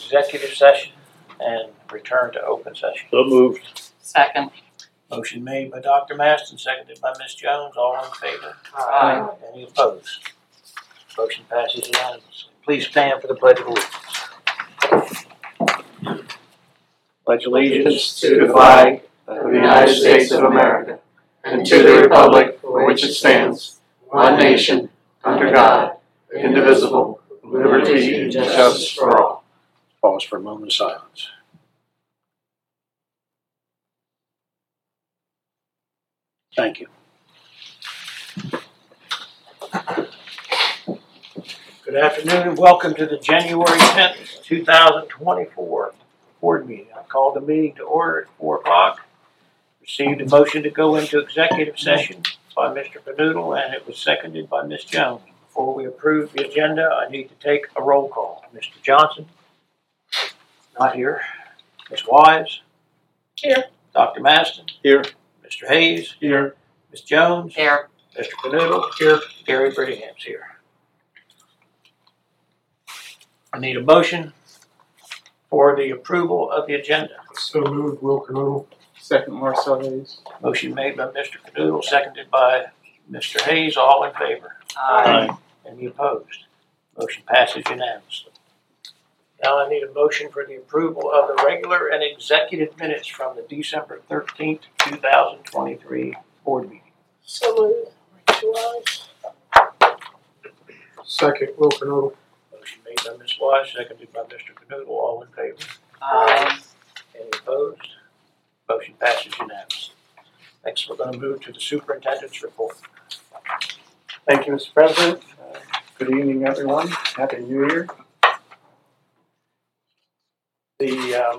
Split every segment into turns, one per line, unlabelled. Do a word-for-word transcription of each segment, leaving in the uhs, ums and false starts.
executive session and return to open session.
So moved.
Second.
Motion made by Doctor Maston, seconded by Miz Jones. All in favor?
Aye.
Any opposed? Motion passes unanimously. Please stand for the Pledge of Allegiance.
Pledge allegiance to the flag of the United States of America and to the republic for which it stands, one nation, under God, indivisible, with liberty and justice for all. Pause for a moment of silence. Thank you.
Good afternoon and welcome to the January tenth, two thousand twenty-four board meeting. I called the meeting to order at four o'clock. Received a motion to go into executive session by Mister Panoodle, and it was seconded by Miz Jones. Before we approve the agenda, I need to take a roll call. Mister Johnson? Not here. Miz Wise?
Here.
Doctor Maston?
Here.
Mister Hayes?
Here.
Miz Jones?
Here.
Mister Panoodle? Here. Gary Brittingham's here. I need a motion for the approval of the agenda.
So moved, Will Canoodle. Second, Marcel Hayes.
Motion made by Mister Canoodle, seconded by Mister Hayes. All in favor?
Aye.
Any opposed? Motion passes unanimously. Now I need a motion for the approval of the regular and executive minutes from the December thirteenth, two thousand twenty-three board meeting.
So moved.
Second, Will Canoodle.
Motion made by Miz Wise, seconded by Mister Canoodle. All in favor?
Aye.
Any opposed? Motion passes unanimously. Next, we're going to move to the superintendent's report.
Thank you, Mister President. Uh, good evening, everyone. Happy New Year. The um,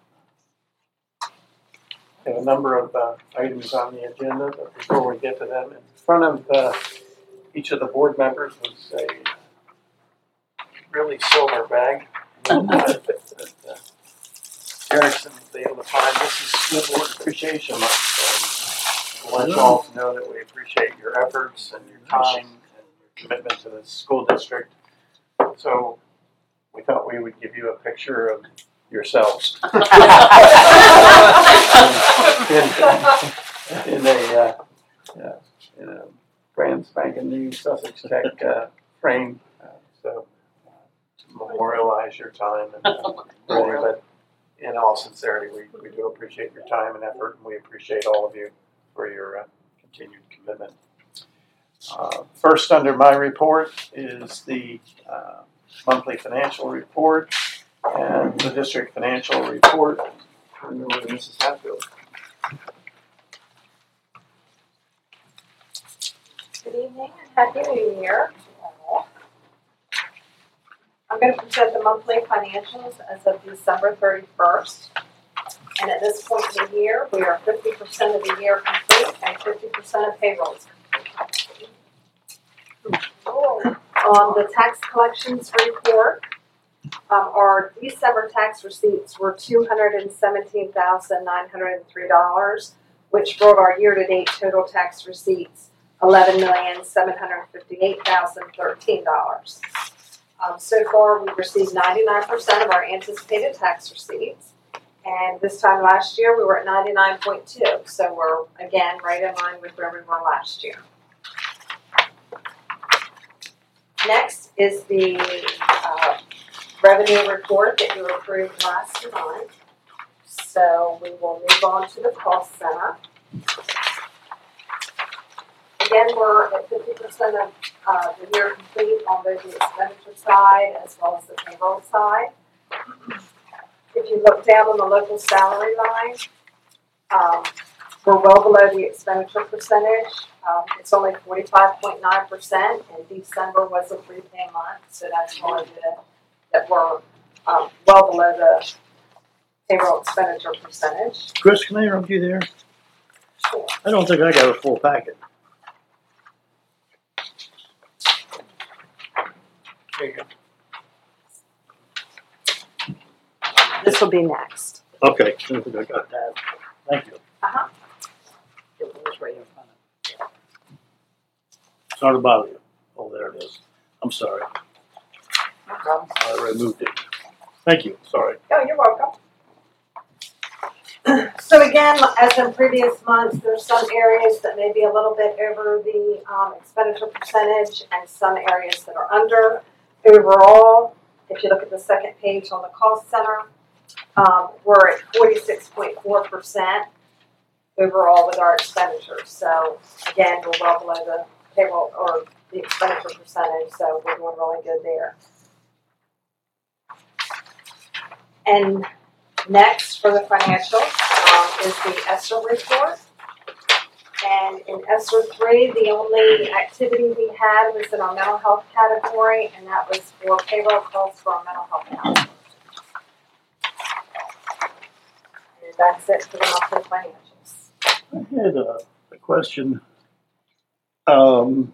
we have a number of uh, items on the agenda, but before we get to them, in front of uh, each of the board members was a really silver bag. that, uh, Erickson was able to find. This is School Board Appreciation Month. So I want you all to know that we appreciate your efforts and your time and your commitment to the school district. So we thought we would give you a picture of yourselves in, in a uh, uh, in a brand spanking new Sussex Tech uh, frame. Uh, so uh, to memorialize your time and uh, really, but in all sincerity, we, we do appreciate your time and effort, and we appreciate all of you for your uh, continued commitment. Uh, first under my report is the uh, monthly financial report and the district financial report. Turn over to Missus Hatfield.
Good evening and Happy New Year. I'm going to present the monthly financials as of December thirty-first. And at this point in the year, we are fifty percent of the year complete and fifty percent of payroll is complete. On the tax collections report, um, our December tax receipts were two hundred seventeen thousand nine hundred three dollars, which brought our year-to-date total tax receipts eleven million seven hundred fifty-eight thousand thirteen dollars. Um, so far, we've received ninety-nine percent of our anticipated tax receipts. And this time last year, we were at ninety-nine point two. So we're, again, right in line with where we were last year. Next is the uh, revenue report that you approved last month. So we will move on to the cost center. Again, we're at fifty percent of uh, the year complete on both the expenditure side as well as the payroll side. If you look down on the local salary line, um, we're well below the expenditure percentage. Um, it's only forty-five point nine percent, and December was a prepay month, so that's why that we're um, well below the payroll expenditure percentage.
Chris, can I interrupt you there?
Sure.
I don't think I got a full packet.
There you go.
This will be next.
Okay, I don't think I got that. Thank you.
Uh-huh.
Sorry to bother you. Oh, there it is. I'm sorry.
No problem.
I removed it.
Thank you, sorry.
Oh, you're welcome. So again, as in previous months, there's some areas that may be a little bit over the um, expenditure percentage and some areas that are under. Overall, if you look at the second page on the cost center, um, we're at forty-six point four percent overall with our expenditures. So again, we're well below the payroll or the expenditure percentage, so we're doing really good there. And next for the financials um, is the ESSER report. And in ESSER three, the only activity we had was in our mental health category, and that was for payroll costs for our mental health counselors. And that's it for the monthly financials.
I had a, a question. Um,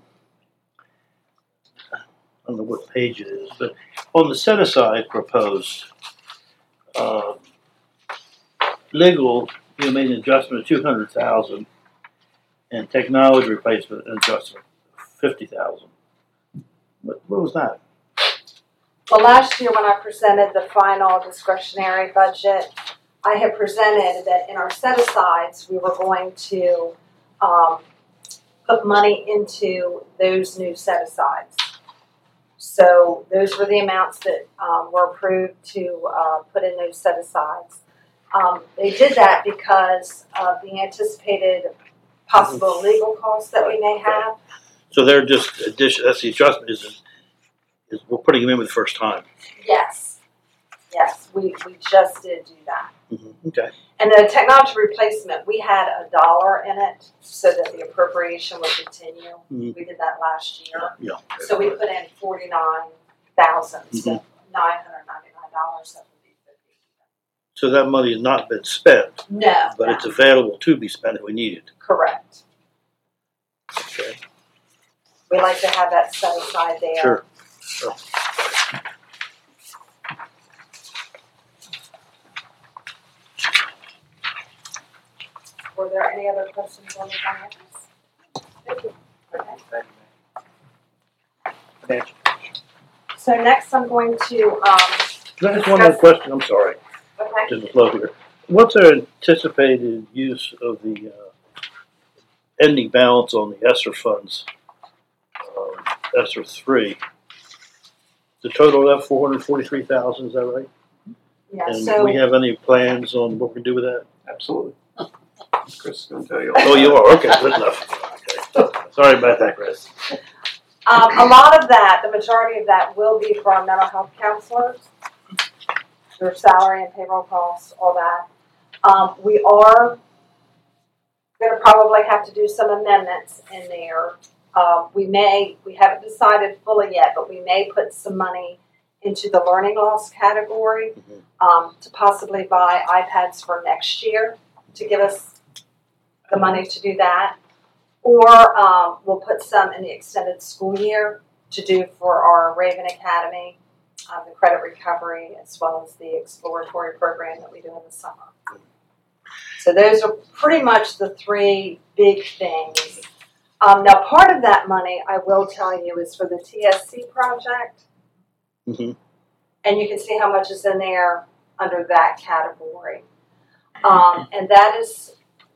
I don't know what page it is, but on the set aside proposed, uh, legal, you made an adjustment of two hundred thousand, and technology replacement an adjustment of fifty thousand. What, what was that?
Well, last year when I presented the final discretionary budget, I had presented that in our set-asides, we were going to um, put money into those new set-asides. So those were the amounts that um, were approved to uh, put in those set-asides. Um, they did that because of the anticipated possible legal costs that we may have.
So they're just addition. That's the adjustment. Is is we're putting them in for the first time.
Yes, yes, we, we just did do that.
Mm-hmm. Okay.
And the technology replacement, we had a dollar in it so that the appropriation would continue.
Mm-hmm.
We did that last year.
Yeah.
So we put in forty-nine thousand, so
Mhm.
nine hundred ninety-nine dollars. That would be fifty.
So that money has not been spent,
No,
but
no,
it's available to be spent if we need it.
correct.
Okay.
We like to have that set aside there.
Sure. Sure.
Were there any other questions on the financials? Thank you. Okay.
Financial.
So next I'm going to, um,
Can I ask one more question? I'm sorry.
okay.
Just a flow here. What's our anticipated use of the uh, ending balance on the ESSER funds? Um, ESSER three. The total of that four hundred forty-three thousand. Is that right?
Yeah,
And
so.
we have any plans on what we do with that?
Absolutely. Chris is gonna tell you.
Oh, you are. Okay, good enough. Okay. Sorry about that, Chris.
Um, a lot of that, the majority of that will be for our mental health counselors, their salary and payroll costs, all that. Um, we are gonna probably have to do some amendments in there. Um, we may, we haven't decided fully yet, but we may put some money into the learning loss category, um, to possibly buy iPads for next year to give us the money to do that. Or um, we'll put some in the extended school year to do for our Raven Academy, um, the credit recovery, as well as the exploratory program that we do in the summer. So those are pretty much the three big things. Um, now, part of that money, I will tell you, is for the T S C project.
Mm-hmm.
And you can see how much is in there under that category. Um, and that is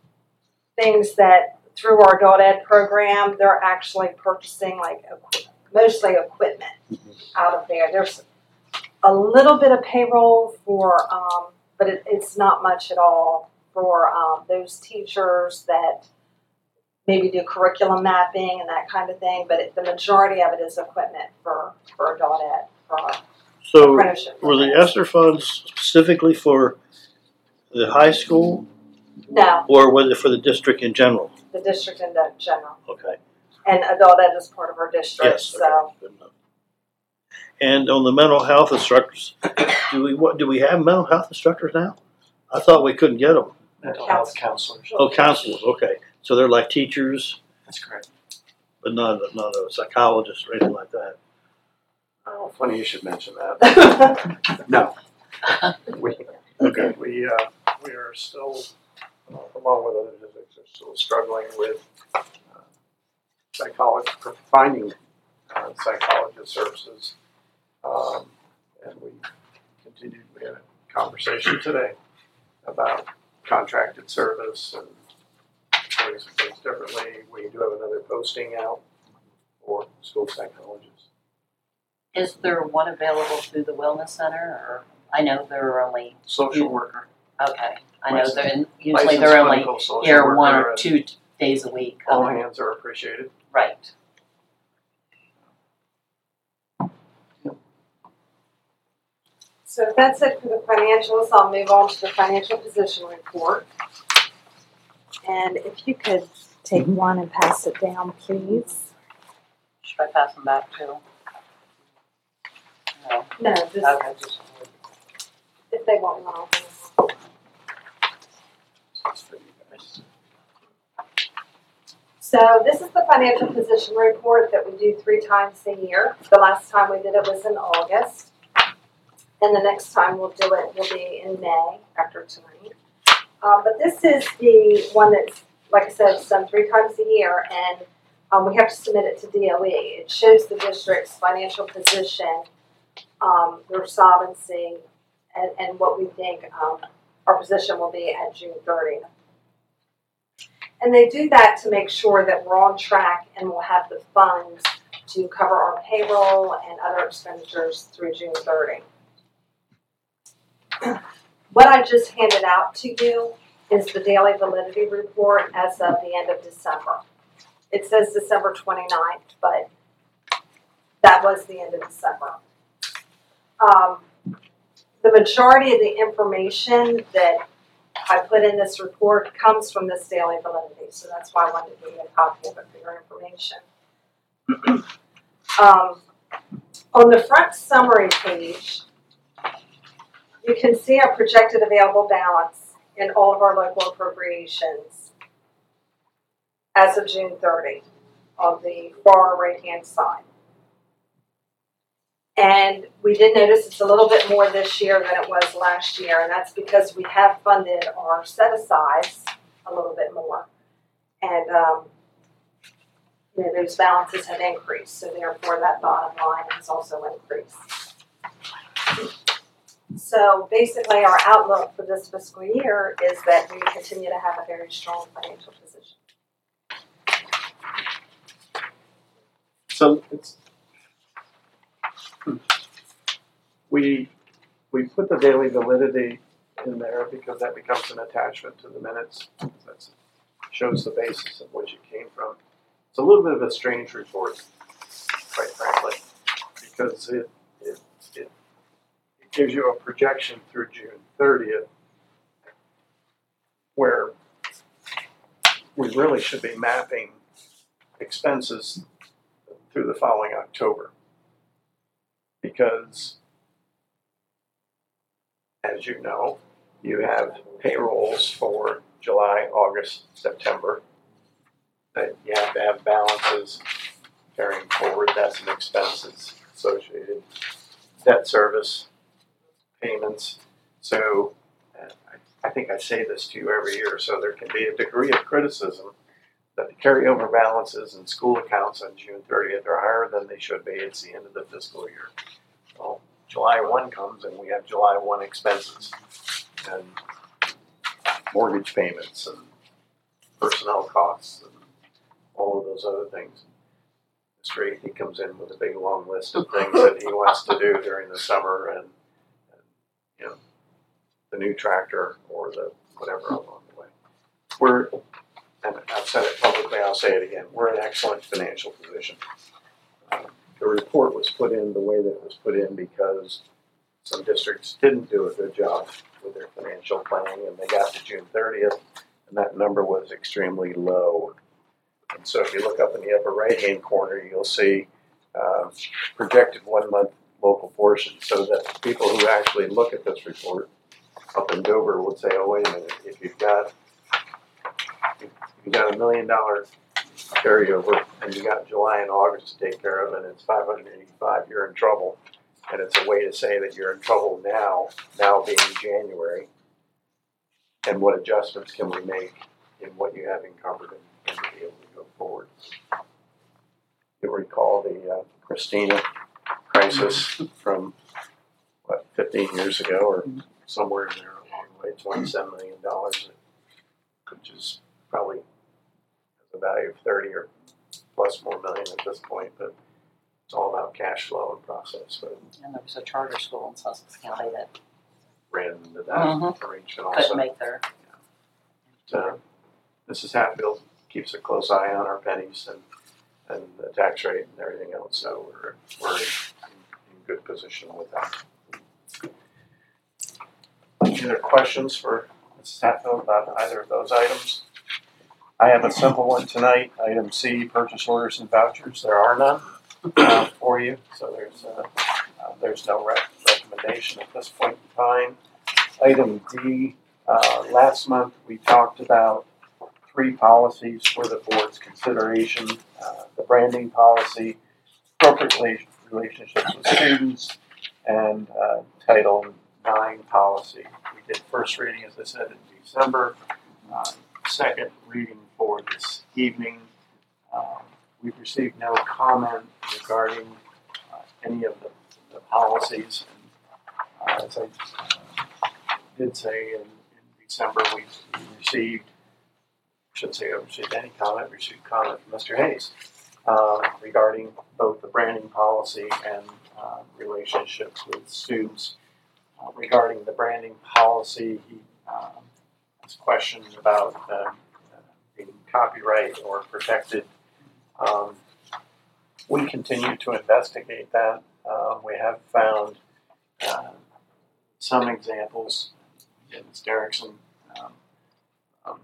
things that through our adult ed program, they're actually purchasing like mostly equipment out of there. There's a little bit of payroll for, um, but it, it's not much at all for um, those teachers that maybe do curriculum mapping and that kind of thing. But it, the majority of it is equipment for, for adult ed, for our
So,
apprenticeship
were the
programs.
ESSER funds specifically for the high school,
No,
or was it for the district in general?
the district in the general.
Okay.
And adult ed is part of our district,
Yes.
so.
Okay. Good enough. And on the mental health instructors, do we what do we have mental health instructors now? I thought we couldn't get them.
Mental health counselors.
Oh, counselors. Okay, so they're like teachers,
That's correct.
but not not a psychologist or anything like that.
Oh, funny you should mention that. No. We,
Okay.
we, uh, we are still, uh, along with other districts, are still struggling with uh, psychology, finding uh, psychologist services. Um, and we continued, we had a conversation today about contracted service and doing some things differently. We do have another posting out for school psychologists.
Is there one available through the wellness center, or I know there are only,
Social worker.
okay, I know
Licensed-
they're, usually
licensed
they're only
clinical social
here one
worker
or
and
two t- days a week.
All
Um,
hands are appreciated.
Right.
So if that's it for the financials, I'll move on to the financial position report. And if you could take one and pass it down, please.
Should I pass them back too? No,
No, just
okay, just.
if they want one.
That's for you guys.
So this is the financial position report that we do three times a year. The last time we did it was in August. And the next time we'll do it will be in May, after tonight. Um, but this is the one that's, like I said, it's done three times a year, and um, we have to submit it to D O E. It shows the district's financial position, um, their solvency, and, and what we think um, our position will be at June thirtieth. And they do that to make sure that we're on track and we'll have the funds to cover our payroll and other expenditures through June thirtieth. What I just handed out to you is the daily validity report as of the end of December. It says December twenty-ninth, but that was the end of December. Um, the majority of the information that I put in this report comes from this daily validity, so that's why I wanted to give you a copy of it for your information. um, on the front summary page, you can see our projected available balance in all of our local appropriations as of June thirtieth on the far right-hand side. And we did notice it's a little bit more this year than it was last year, and that's because we have funded our set-asides a little bit more. And um, you know, those balances have increased, so therefore that bottom line has also increased. So basically our outlook for this fiscal year is that we continue to have a very strong financial position.
So it's, we, we put the daily validity in there because that becomes an attachment to the minutes. That shows the basis of which it came from. It's a little bit of a strange report, quite frankly, because it, it, it gives you a projection through June thirtieth where we really should be mapping expenses through the following October. Because, as you know, you have payrolls for July, August, September that you have to have balances carrying forward. That's an expense that's associated. Debt service payments. So uh, I, I think I say this to you every year, so there can be a degree of criticism that the carryover balances in school accounts on June thirtieth are higher than they should be. It's the end of the fiscal year. Well, July first comes and we have July first expenses and mortgage payments and personnel costs and all of those other things. Mister Athey comes in with a big long list of things that he wants to do during the summer, and, and you know, the new tractor or the whatever along the way. We're, and I've said it publicly, I'll say it again, we're in an excellent financial position. Um, the report was put in the way that it was put in because some districts didn't do a good job with their financial planning, and they got to June thirtieth, and that number was extremely low. And so if you look up in the upper right-hand corner, you'll see uh, projected one-month local portion, so that people who actually look at this report up in Dover would say, oh, wait a minute, if you've got, if you've got a million dollar carryover and you got July and August to take care of and it's five hundred eighty-five, you're in trouble. And it's a way to say that you're in trouble now, now being January, and what adjustments can we make in what you have encumbered and, and to be able to go forward. You'll recall the uh, Christina crisis from what, fifteen years ago or somewhere in there along the way, twenty-seven million dollars, which is probably has a value of thirty or plus more million at this point, but it's all about cash flow and process. But
And there was a charter school in Sussex County that
ran into that
Mhm.
arrangement
couldn't
also.
make their,
Uh, Missus Hatfield keeps a close eye on our pennies and, and the tax rate and everything else, so we're, we're in, in good position with that. Any other questions for Missus Hatfield about either of those items? I have a simple one tonight, item C, purchase orders and vouchers. There are none uh, for you, so there's uh, uh, there's no rec- recommendation at this point in time. Item D, uh, last month we talked about three policies for the board's consideration: uh, the branding policy, corporate rela- relationships with students, and uh, Title nine policy. We did first reading, as I said, in December. Uh, second reading for this evening. Um, we've received no comment regarding uh, any of the, the policies. And, uh, as I uh, did say in, in December, we, we received, I shouldn't say I received any comment, we received comment from Mister Hayes uh, regarding both the branding policy and uh, relationships with students. Uh, regarding the branding policy, he um, has questions about uh, being copyright or protected. Um, we continue to investigate that. Uh, we have found uh, some examples in Miz Derrickson. Um, um,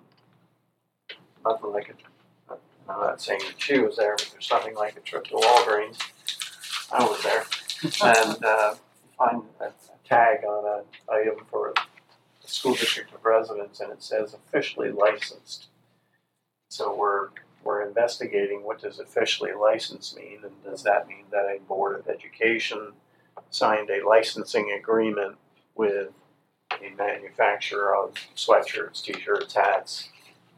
nothing like a, I'm not saying that she was there, but there's something like a trip to Walgreens. I was there. And uh, find a, a tag on an item for the school district of residence, and it says officially licensed. So we're we're investigating what does officially licensed mean, and does that mean that a board of education signed a licensing agreement with a manufacturer of sweatshirts, t-shirts, hats,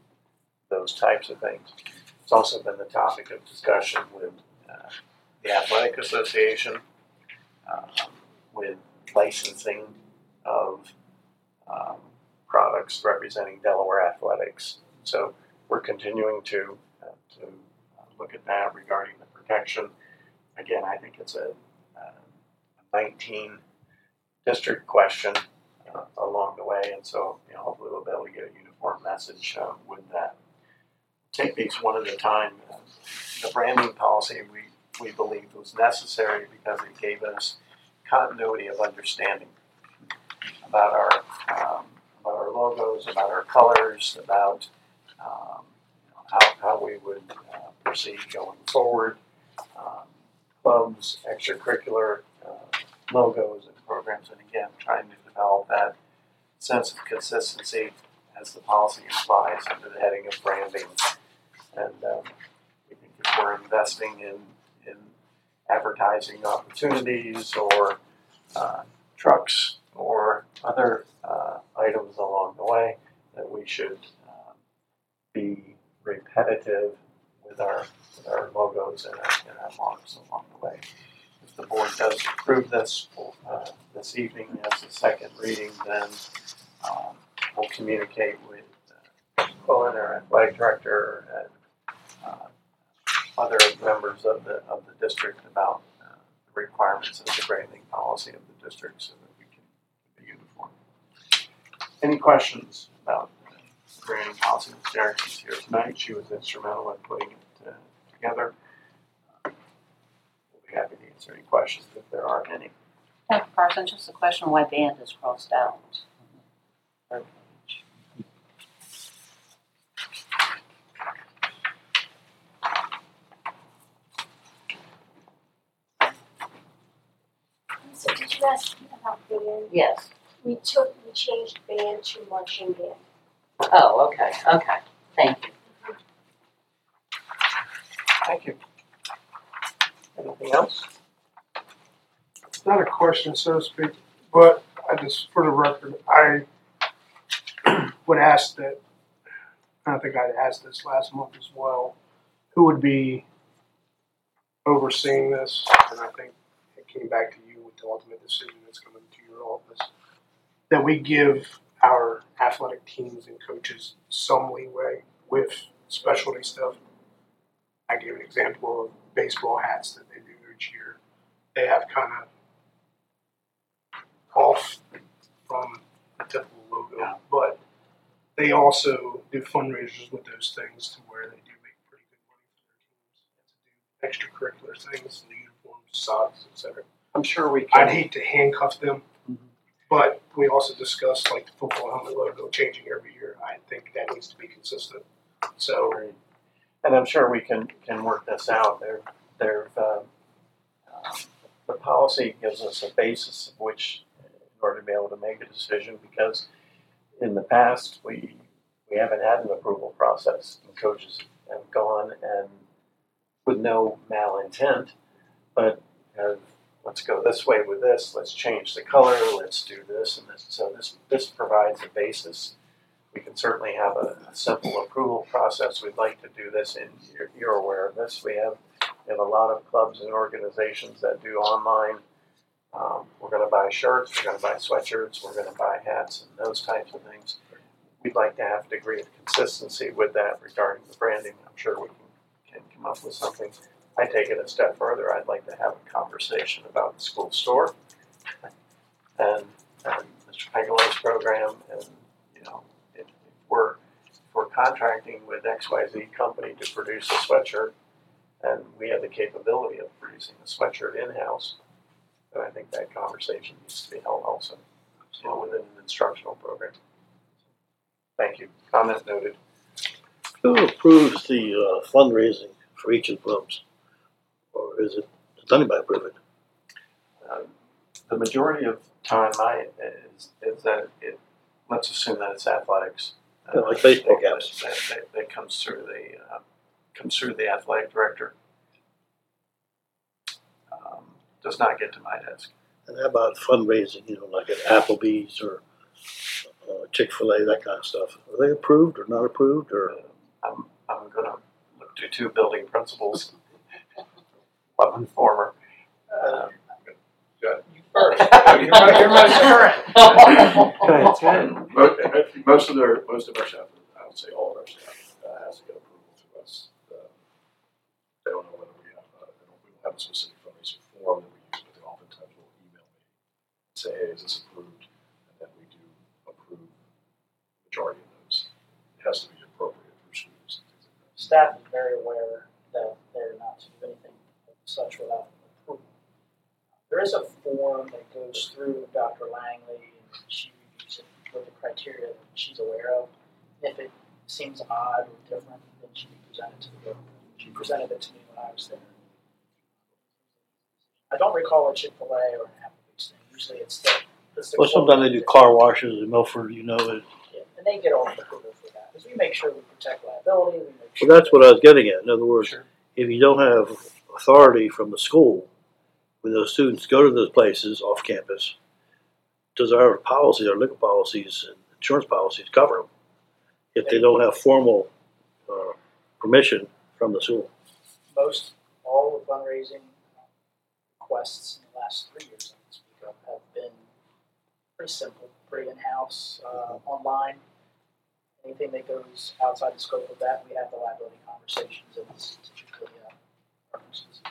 those types of things. It's also been the topic of discussion with uh, the Athletic Association, um, with licensing of um, products representing Delaware athletics. So we're continuing to uh, to uh, look at that regarding the protection. Again, I think it's a, uh, a nineteen district question uh, along the way, and so you know, hopefully we'll be able to get a uniform message uh, with that. Take these one at a time. Uh, the branding policy we we believed was necessary because it gave us continuity of understanding about our um, about our logos, about our colors, about um, you know, how, how we would uh, proceed going forward. Um, clubs, extracurricular uh, logos and programs, and again, trying to develop that sense of consistency as the policy implies under the heading of branding. And um, we think if we're investing in in advertising opportunities or uh, trucks or other uh, items along the way, that we should uh, be repetitive with our with our logos and our, and our marks along the way. If the board does approve this uh, this evening as a second reading, then um, we'll communicate with uh, Colin, our athletic director, and uh, other members of the of the district about uh, the requirements of the branding policy of the district, so that we can keep it uniform. Any questions about uh, the branding policy? Miz Derrickson's here tonight. She was instrumental in putting it uh, together. Uh, we'll be happy to answer any questions if there are any.
Doctor Parsons, just a question why band is crossed out.
So did you ask about band?
Yes.
We took, we changed band to marching band.
Oh, okay, okay. Thank you.
Thank you. Anything else?
It's not a question, so to speak, but I just, for the record, I would ask that, I think I asked this last month as well, who would be overseeing this? And I think it came back to you with the ultimate decision that's coming to your office, that we give our athletic teams and coaches some leeway with specialty stuff. I gave an example of baseball hats that they do each year. They have kind of off from a typical logo, but they also do fundraisers with those things to where they do make pretty good money for their teams to do extracurricular things, the uniforms, socks, et cetera.
I'm sure we
I'd
can.
hate to handcuff them,
Mhm.
but we also discussed like the football helmet logo changing every year. I think that needs to be consistent. So,
Agreed. And I'm sure we can, can work this out. There, there, um, um, the policy gives us a basis of which, in order to be able to make a decision, because in the past we we haven't had an approval process, and coaches have gone and with no malintent, but have, let's go this way with this, let's change the color, let's do this and this. So this this provides a basis. We can certainly have a, a simple approval process. We'd like to do this, and you're, you're aware of this. We have, we have a lot of clubs and organizations that do online. Um, we're going to buy shirts, we're going to buy sweatshirts, we're going to buy hats and those types of things. We'd like to have a degree of consistency with that regarding the branding. I'm sure we can, can come up with something. I take it a step further. I'd like to have a conversation about the school store and, and Mister Pegalo's program, and you know, if, if we're if we're contracting with X Y Z company to produce a sweatshirt, and we have the capability of producing a sweatshirt in-house, then I think that conversation needs to be held also, you know, within an instructional program. Thank you. Comment noted.
Who approves the uh, fundraising for each of the clubs? Or is it, does anybody approve it?
Um, the majority of time, I is, is that it. Let's assume that it's athletics.
Yeah, like baseball caps.
That, that, that comes through the uh, comes through the athletic director. Um, does not get to my desk.
And how about fundraising, you know, like at Applebee's or uh, Chick-fil-A, that kind of stuff? Are they approved or not approved? Or
I'm I'm going to look to two building principals, one and former. Um,
you first.
You're my- you're my
Ten.
Most- Most of their, most of our staff, I would say all of our staff, uh, has to get approval through us. Uh, They don't know whether we have, uh, they don't, we don't have a specific fundraising form that we use, but they oftentimes will email me and say, hey, is this approved? And then we do approve the majority of those. It has to be appropriate for students and things like that.
Staff is very aware that they're not to do anything of such without approval. There is a form that goes through Doctor Langley, and she reviews it with the criteria that she's aware of. If it seems odd or different, then she can present it to the board. She presented it to me when I was there. I don't recall a Chick-fil-A or an Applebee's thing. Usually it's the, it's the
well, sometimes they do car washes in Milford, you know. It,
Yeah, and they get all the approval for that because we make sure we protect liability. We make sure
well, that's what I was getting at. In other words,
Sure.
if you don't have authority from the school, when those students go to those places off campus, does our policies, our legal policies and insurance policies cover them if they don't have formal uh, permission from the school?
most all the fundraising requests in the last three years I can speak of have been pretty simple, pretty in-house, uh, online. Anything that goes outside the scope of that, we have the liability conversations, and it's typically uh, partnerships.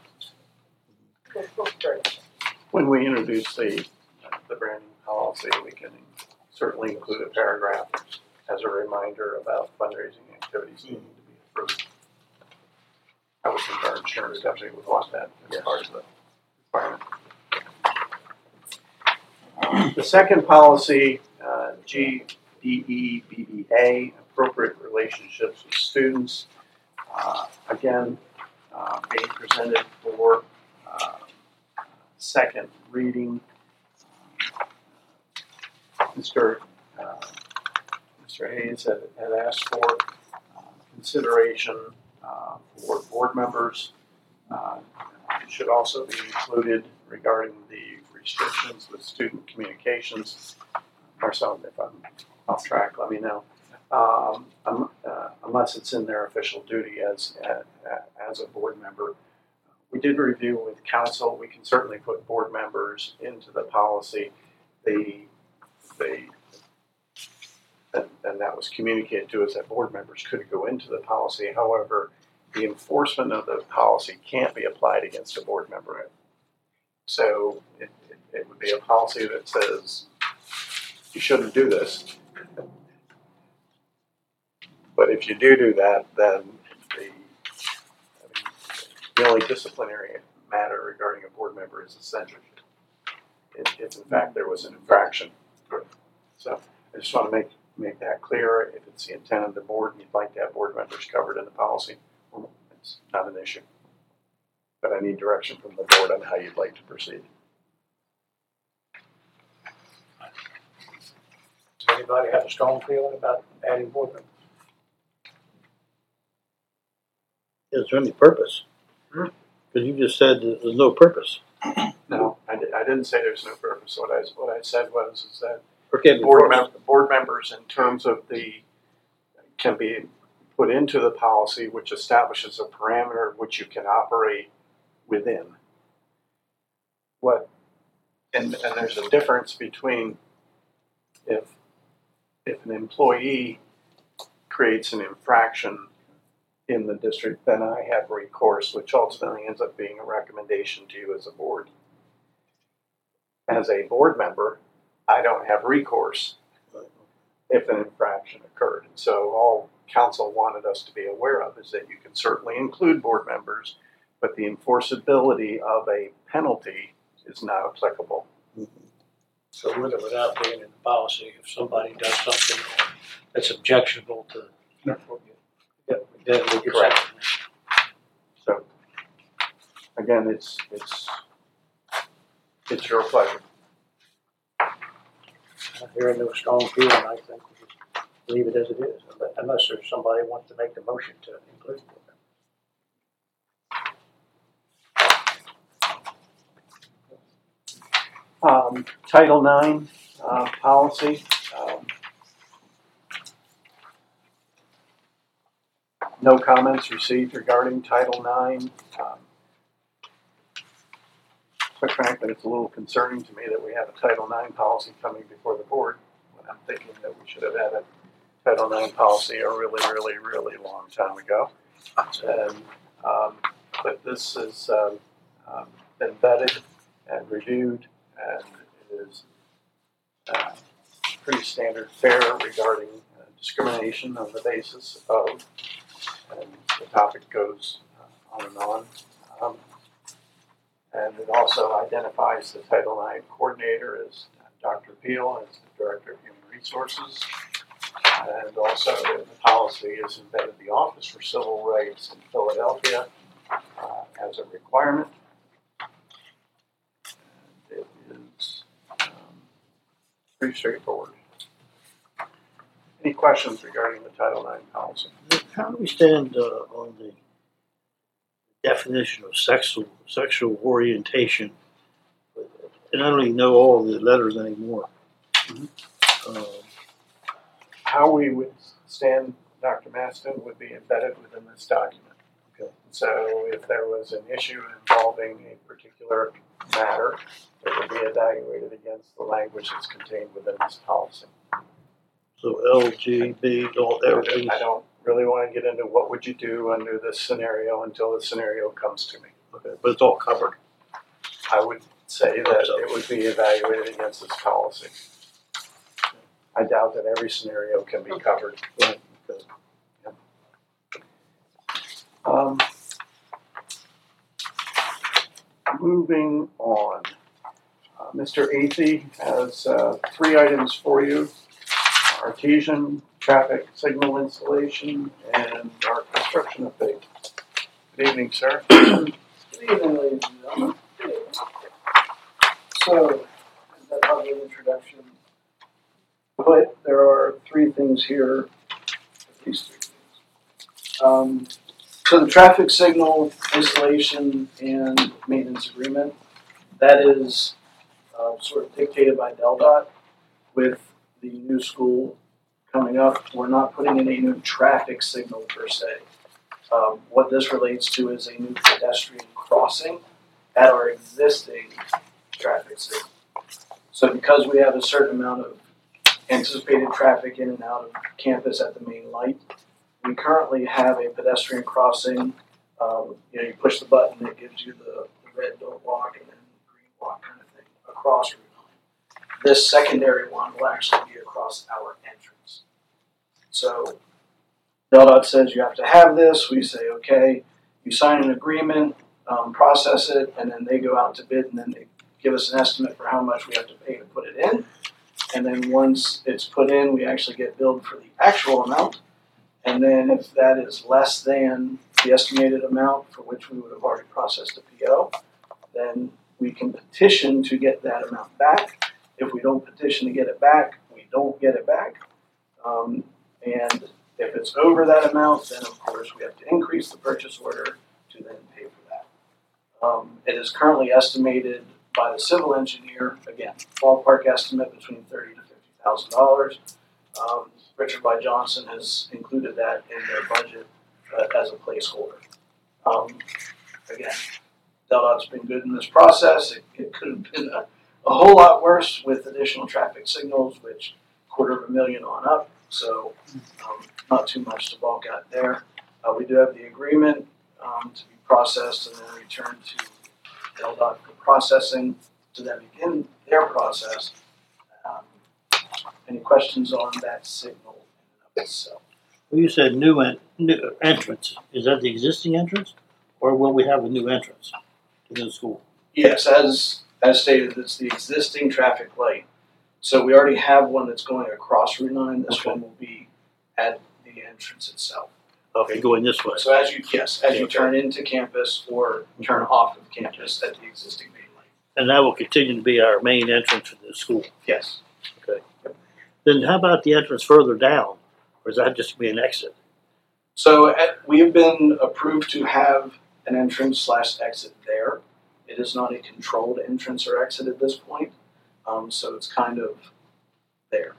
Very much.
When we introduce the the branding policy, we can certainly include a paragraph as a reminder about fundraising activities needing to be approved. I would think our insurance company would want that as part of the requirement. The second policy, uh, G B E B B A, appropriate relationships with students. Uh, again, uh, being presented for uh, second reading. Mister Uh, Mister Hayes had, had asked for uh, consideration uh, for board members. Uh, it should also be included regarding the restrictions with student communications. Marcel, if I'm off track, let me know. Um, um, uh, unless it's in their official duty as uh, as a board member, we did review with council. We can certainly put board members into the policy. The, the, and, and that was communicated to us that board members could go into the policy. However, the enforcement of the policy can't be applied against a board member. So it, it, it would be a policy that says you shouldn't do this. But if you do do that, then the, I mean, the only disciplinary matter regarding a board member is a censorship. If, if in fact there was an infraction. So I just want to make make that clear. If it's the intent of the board and you'd like to have board members covered in the policy, well, it's not an issue. But I need direction from the board on how you'd like to proceed.
Does anybody have a strong feeling about adding board members?
Is there any purpose?
Hmm?
Because you just said that there's no purpose.
No, I, di- I didn't say there's no purpose. What I what I said was is that
Okay,
board mem- board members, in terms of the, can be put into the policy, which establishes a parameter which you can operate within. What, and and there's a difference between if if an employee creates an infraction in the district, then I have recourse, which ultimately ends up being a recommendation to you as a board. As a board member, I don't have recourse if an infraction occurred. And so all council wanted us to be aware of is that you can certainly include board members, but the enforceability of a penalty is not applicable.
So with or without being in the policy, if somebody does something that's objectionable to, yeah, then we can
Correct.
sanction it.
So again, it's it's it's your pleasure.
I'm hearing no strong feeling, I think we just leave it as it is, unless there's somebody who wants to make the motion to include board members.
Um, Title nine uh, policy. Um, no comments received regarding Title nine. Um, quite frankly, it's a little concerning to me that we have a Title nine policy coming before the board when I'm thinking that we should have had a Title nine policy a really, really, really long time ago. And, um, but this has um, um, been vetted and reviewed, and it is uh, pretty standard fare regarding uh, discrimination on the basis of, and the topic goes uh, on and on. Um, and it also identifies the Title nine coordinator as Doctor Peel, as the Director of Human Resources. And also in the policy is embedded the Office for Civil Rights in Philadelphia uh, as a requirement. And it is um, pretty straightforward. Any questions regarding the Title nine policy?
How do we stand uh, on the definition of sexual sexual orientation? And I don't even know all the letters anymore.
Mm-hmm.
Um,
How we would stand, Doctor Maston, would be embedded within this document.
Okay.
So if there was an issue involving a particular matter, it would be evaluated against the language that's contained within this policy.
so L G B, all everything.
I don't really want to get into what would you do under this scenario until the scenario comes to me.
Okay, but it's all covered.
I would say that it would be evaluated against this policy. I doubt that every scenario can be covered.
Right. Okay.
Um, moving on, uh, Mister Athey has uh, three items for you: artesian traffic signal installation and our construction update. Good evening, sir.
Good evening, ladies and gentlemen. So, as that public introduction, but there are three things here, at least three things. Um, so the traffic signal installation and maintenance agreement, that is uh, sort of dictated by DelDOT. With the new school coming up, we're not putting in a new traffic signal per se. Um, what this relates to is a new pedestrian crossing at our existing traffic signal. So because we have a certain amount of anticipated traffic in and out of campus at the main light, we currently have a pedestrian crossing. Um, you know, you push the button, it gives you the, the red don't walk and then green walk kind of thing across Route nine. This secondary one will actually be across our entrance. So DelDOT says you have to have this. We say, okay, you sign an agreement, um, process it, and then they go out to bid, and then they give us an estimate for how much we have to pay to put it in. And then once it's put in, we actually get billed for the actual amount. And then if that is less than the estimated amount for which we would have already processed a P O, then we can petition to get that amount back. If we don't petition to get it back, we don't get it back. Um, and if it's over that amount, then of course we have to increase the purchase order to then pay for that. Um, it is currently estimated by the civil engineer, again, ballpark estimate between thirty to fifty thousand dollars. Um, Richard By Johnson has included that in their budget uh, as a placeholder. Um, again, DelDOT's been good in this process. It, it could have been a, a whole lot worse with additional traffic signals, which quarter of a million on up. So um, not too much to balk at there. Uh, we do have the agreement um, to be processed and then returned to DelDOT for processing to then begin their process. Um, any questions on that signal in and of itself?
Well, you said new, en- new entrance. Is that the existing entrance, or will we have a new entrance to the school?
Yes, as as stated, it's the existing traffic light. So we already have one that's going across Route nine. This
Okay.
one will be at the entrance itself.
Okay, going this way.
So as you yes, as you turn into campus or turn off of campus at the existing main light.
And that will continue to be our main entrance for the school.
Yes.
Then how about the entrance further down? Or is that just be an exit?
So at, we have been approved to have an entrance slash exit there. It is not a controlled entrance or exit at this point. Um, so it's kind of there.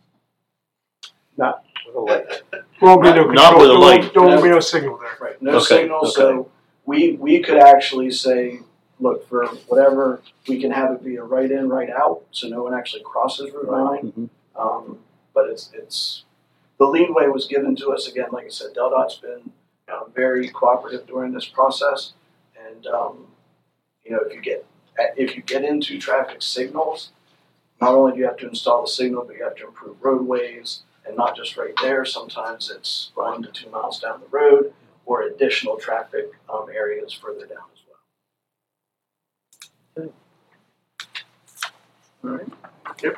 Won't be no
Not
control,
with a
there
light.
won't, there won't be no signal there.
Right. No
Okay,
signal.
okay.
So we we could actually say, look, for whatever, we can have it be a right in, right out, so no one actually crosses Route nine.
Mhm.
Um, but it's it's the leadway was given to us again. Like I said, DelDOT's been uh, very cooperative during this process, and um, you know, if you get if you get into traffic signals, not only do you have to install the signal, but you have to improve roadways, and not just right there. Sometimes it's one to two miles down the road, or additional traffic um, areas further down as well. All right. Yep.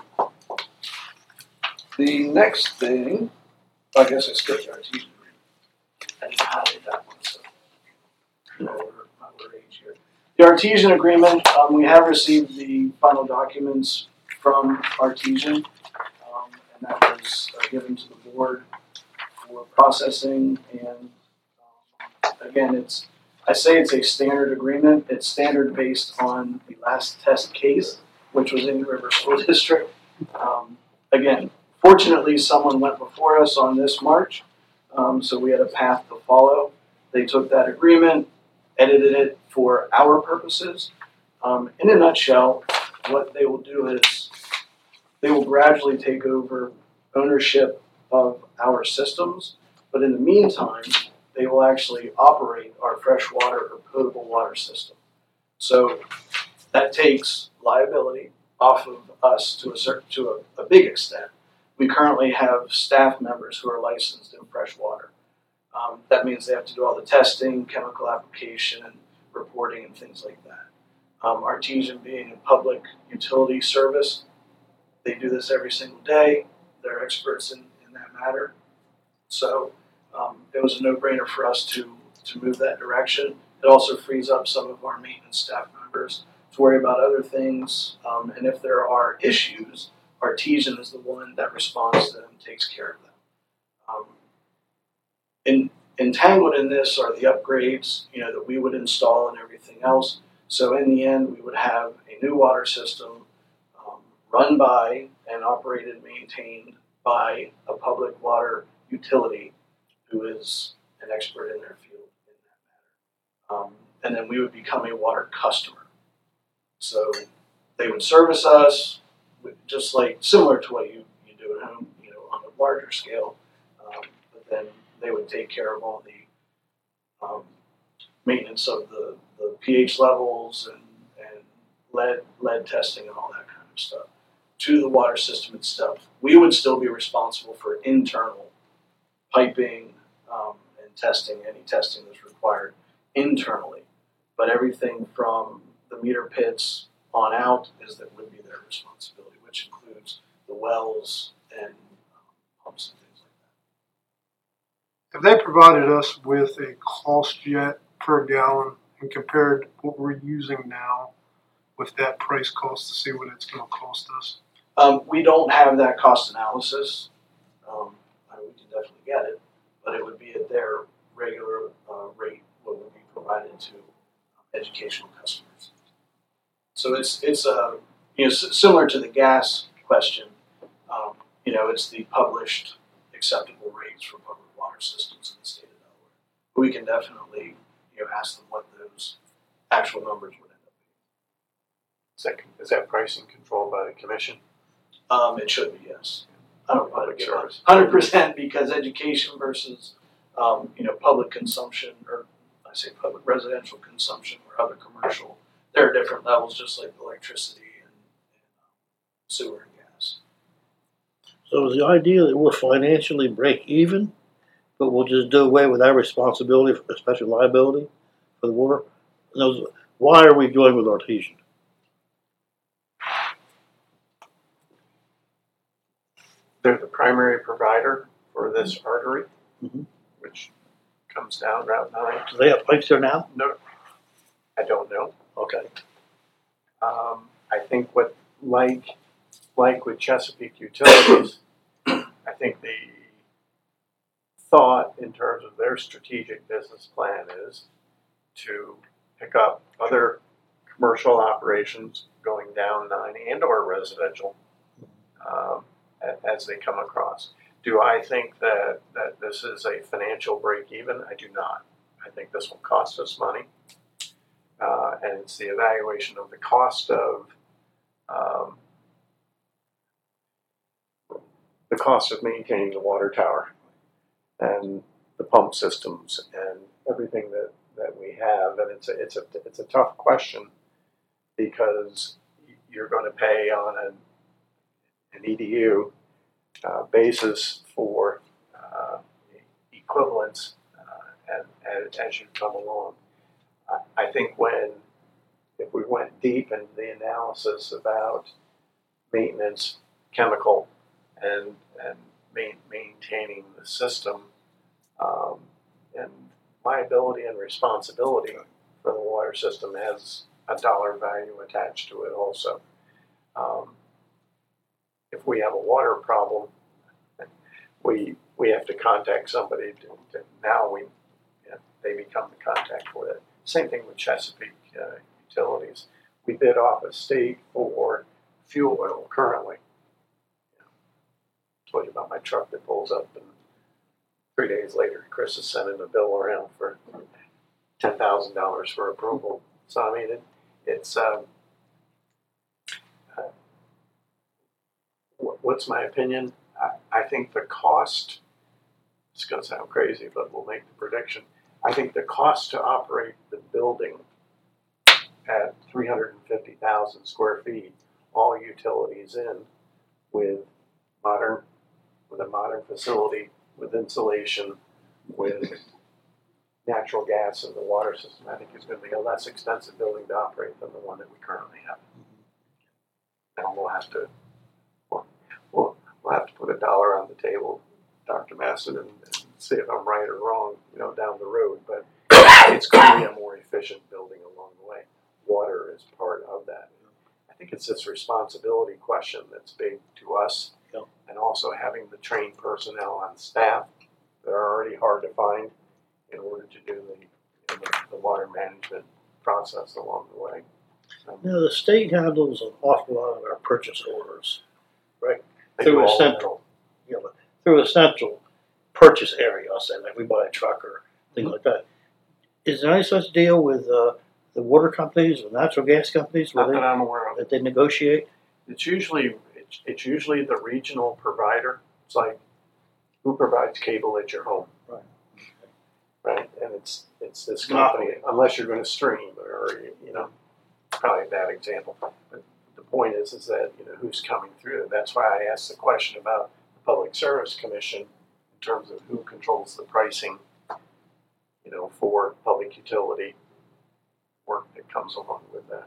The next thing, I guess I skipped our artesian agreement. I didn't highlight that one, so no order, my order age here. The artesian agreement, um, we have received the final documents from Artesian, um, and that was uh, given to the board for processing. And um, again, it's I say it's a standard agreement. It's standard based on the last test case, which was in the River School District. Um, again, fortunately, someone went before us on this March, um, so we had a path to follow. They took that agreement, edited it for our purposes. Um, in a nutshell, what they will do is they will gradually take over ownership of our systems, but in the meantime, they will actually operate our freshwater or potable water system. So that takes liability off of us to a certain, to a, a big extent. We currently have staff members who are licensed in freshwater. Um, that means they have to do all the testing, chemical application, and reporting and things like that. Um, Artesian being a public utility service, they do this every single day. They're experts in, in that matter. So um, it was a no-brainer for us to, to move that direction. It also frees up some of our maintenance staff members to worry about other things. Um, and if there are issues, Artesian is the one that responds to them and takes care of them. Um, in, entangled in this are the upgrades, you know, that we would install and everything else. So in the end, we would have a new water system um, run by and operated and maintained by a public water utility who is an expert in their field in that matter. Um, and then we would become a water customer. So they would service us, with, just like similar to what you, you do at home, you know, on a larger scale. Um, but then they would take care of all the um, maintenance of the, the pH levels and, and lead lead testing and all that kind of stuff to the water system itself. We would still be responsible for internal piping um, and testing, any testing that's required internally. But everything from the meter pits on out is that would be their responsibility, which includes the wells and um, pumps and things like that.
Have they provided us with a cost yet per gallon and compared what we're using now with that price cost to see what it's going to cost us?
Um, we don't have that cost analysis. Um, I mean, we can definitely get it, but it would be at their regular uh, rate what would be provided to um, educational customers. So it's it's uh, you know s- similar to the gas question. Um, you know, it's the published acceptable rates for public water systems in the state of Delaware. We can definitely you know ask them what those actual numbers would end up being.
Is that, is that pricing controlled by the commission?
Um, it should be, yes. I don't want to
Public
give
service.
one hundred percent because education versus, um, you know, public consumption, or I say public residential consumption or other commercial, there are different levels, just like electricity and, and um, sewer and gas.
So is the idea that we'll financially break even, but we'll just do away with our responsibility, for especially liability for the water? In other words, why are we going with Artesian?
They're the primary provider for this artery,
Mhm.
which comes down Route nine.
Do they have pipes there now?
No, I don't know.
Okay.
Um, I think what, like, like with Chesapeake Utilities, I think the thought in terms of their strategic business plan is to pick up other commercial operations going down nine and or residential um, a- as they come across. Do I think that, that this is a financial break even? I do not. I think this will cost us money. Uh, and it's the evaluation of the cost of um, the cost of maintaining the water tower and the pump systems and everything that, that we have. And it's a, it's a it's a tough question because you're going to pay on an, an E D U uh, basis for uh, equivalence uh, and, and as you come along. I think when, if we went deep into the analysis about maintenance, chemical, and and main, maintaining the system, um, and liability and responsibility for the water system has a dollar value attached to it also. Um, if we have a water problem, we we have to contact somebody to, to now we you know, they become the contact for it. Same thing with Chesapeake uh, Utilities. We bid off a state for fuel oil currently. I told you about my truck that pulls up, and three days later, Chris is sending a bill around for ten thousand dollars for approval. So I mean, it, it's um, uh, what's my opinion? I, I think the cost. It's going to sound crazy, but we'll make the prediction. I think the cost to operate the building at three hundred fifty thousand square feet, all utilities in, with modern, with a modern facility, with insulation, with natural gas in the water system, I think is going to be a less expensive building to operate than the one that we currently have. And we'll have to, we'll, we'll, we'll have to put a dollar on the table, Doctor Masson, and, and see if I'm right or wrong, you know, down the road. But it's going to be a more efficient building along the way. Water is part of that. I think it's this responsibility question that's big to us,
yeah.
And also having the trained personnel on staff that are already hard to find in order to do the, the, the water management process along the way. Um,
Now, the state handles an awful lot of our purchase orders, right?
they
Through
do
a
all
central, you know, through a central purchase area, I'll say, like we buy a truck or things like that. is there any such deal with, uh, the water companies or natural gas companies where
Not that
they,
I'm aware of.
that they negotiate?
It's usually, it's, it's usually the regional provider. It's like, who provides cable at your home?
Right.
Right, and it's, it's this
Not-
company, unless you're gonna stream, or, you know, probably a bad example. But the point is, is that, you know, who's coming through. That's why I asked the question about the Public Service Commission in terms of who controls the pricing, you know, for public utility work that comes along with that.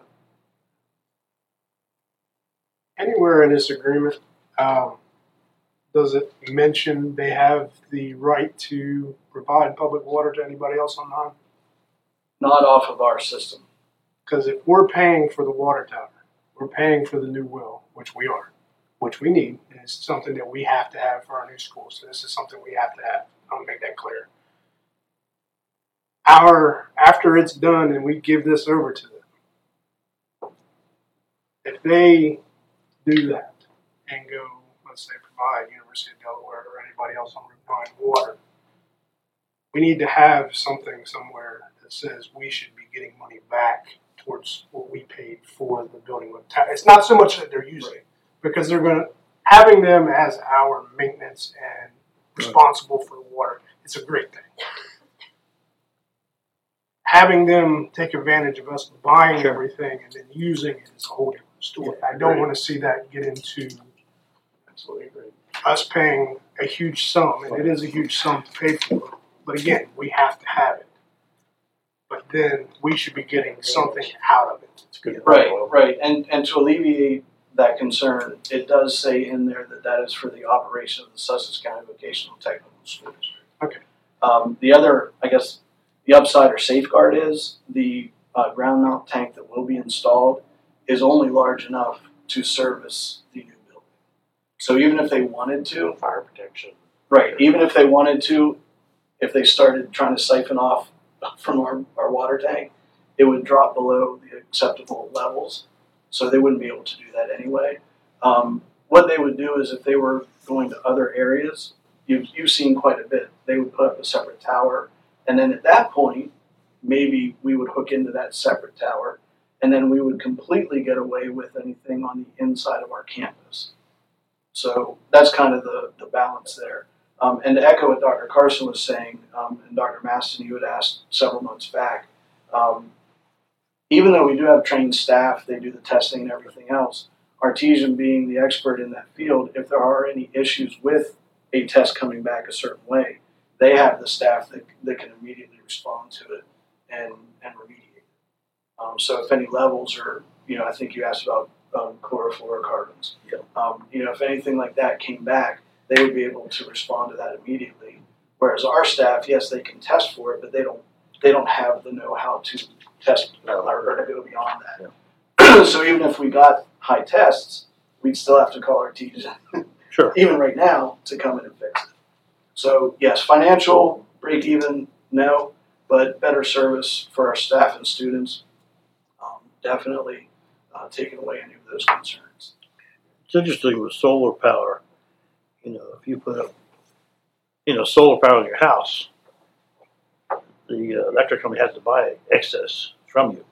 Anywhere in this agreement, um, does it mention they have the right to provide public water to anybody else on line?
Not off of our system.
Because if we're paying for the water tower, we're paying for the new well, which we are, which we need, and it's something that we have to have for our new schools. So this is something we have to have. I'll make that clear. Our after it's done and we give this over to them, if they do that and go, let's say, provide University of Delaware or anybody else on Route nine water, we need to have something somewhere that says we should be getting money back towards what we paid for the building with ta- It's not so much that they're using it, because they're going to, having them as our maintenance and responsible for the water, it's a great thing. Having them take advantage of us buying
Sure.
everything and then using it is a whole different story. I don't want to see that get into
Absolutely agree.
us paying a huge sum, and it is a huge sum to pay for. But again, we have to have it. But then we should be getting something out of it.
It's good.
Right, right. And, and to alleviate that concern, it does say in there that that is for the operation of the Sussex County Vocational Technical School District.
Okay.
Um, the other, I guess, the upside or safeguard is the uh, ground mount tank that will be installed is only large enough to service the new building. So even if they wanted to,
Fire protection.
right, even if they wanted to, if they started trying to siphon off from our, our water tank, it would drop below the acceptable levels. So they wouldn't be able to do that anyway. Um, what they would do is if they were going to other areas, you've, you've seen quite a bit, they would put up a separate tower. And then at that point, maybe we would hook into that separate tower, and then we would completely get away with anything on the inside of our campus. So that's kind of the, the balance there. Um, and to echo what Doctor Carson was saying, um, and Doctor Maston, you had asked several months back, um, even though we do have trained staff, they do the testing and everything else, Artesian being the expert in that field, if there are any issues with a test coming back a certain way, they have the staff that, that can immediately respond to it and, and remediate it. Um, so if any levels are, you know, I think you asked about um, chlorofluorocarbons.
Yeah.
Um, you know, if anything like that came back, they would be able to respond to that immediately. Whereas our staff, yes, they can test for it, but they don't they don't have the know-how to test or, or to go beyond that. Yeah. So even if we got high tests, we'd still have to call Artesian,
Sure.
even right now, to come in and fix it. So yes, financial break even, no, but better service for our staff and students, um, definitely uh, taking away any of those concerns.
It's interesting with solar power. You know, if you put up, you know, solar power in your house, the uh, electric company has to buy excess from you.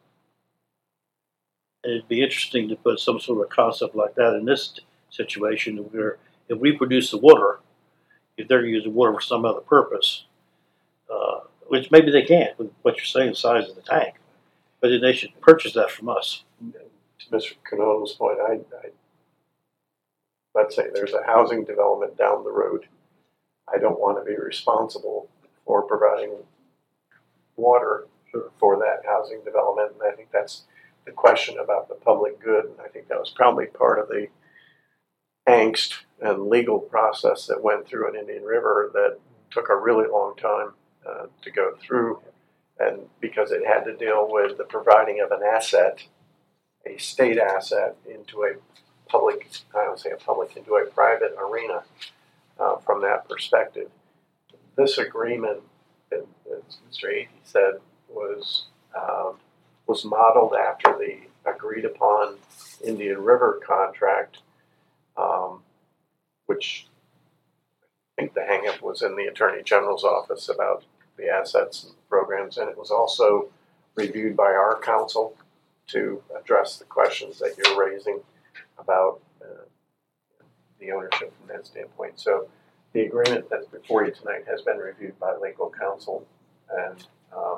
And it'd be interesting to put some sort of concept like that in this situation where if we produce the water, if they're using water for some other purpose, uh, which maybe they can't with what you're saying, the size of the tank, but then they should purchase that from us.
To Mister Canola's point, I, I let's say there's a housing development down the road. I don't want to be responsible for providing water for that housing development, and I think that's the question about the public good, and I think that was probably part of the angst and legal process that went through in Indian River that took a really long time uh, to go through, and because it had to deal with the providing of an asset, a state asset, into a public, I don't say a public, into a private arena uh, from that perspective. This agreement, as Mister Ady said, was um, was modeled after the agreed upon Indian River contract, um, which I think the hang-up was in the Attorney General's office about the assets and programs, and it was also reviewed by our council to address the questions that you're raising about uh, the ownership from that standpoint. So the agreement that's before you tonight has been reviewed by legal counsel and um,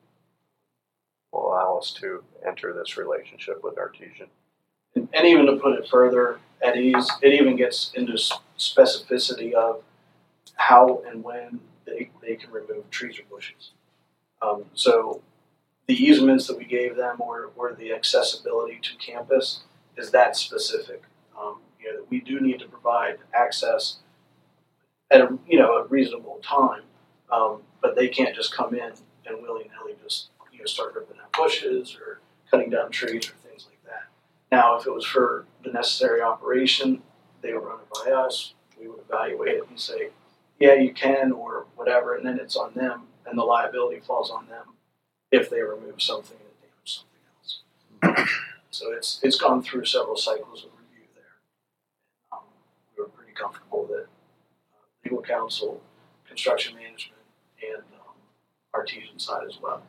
will allow us to enter this relationship with Artesian.
And, and even to put it further at ease, it even gets into specificity of how and when they, they can remove trees or bushes. Um, so the easements that we gave them or, or the accessibility to campus is that specific. Um, you know, that we do need to provide access at a, you know, a reasonable time, um, but they can't just come in and willy-nilly just, you know, start ripping out bushes or cutting down trees or things like that. Now, if it was for the necessary operation, they would run it by us, we would evaluate it and say, yeah, you can, or whatever, and then it's on them, and the liability falls on them if they remove something and damage something else. So it's it's gone through several cycles of review there. Um, we were pretty comfortable that uh, legal counsel, construction management, and um, Artesian side as well.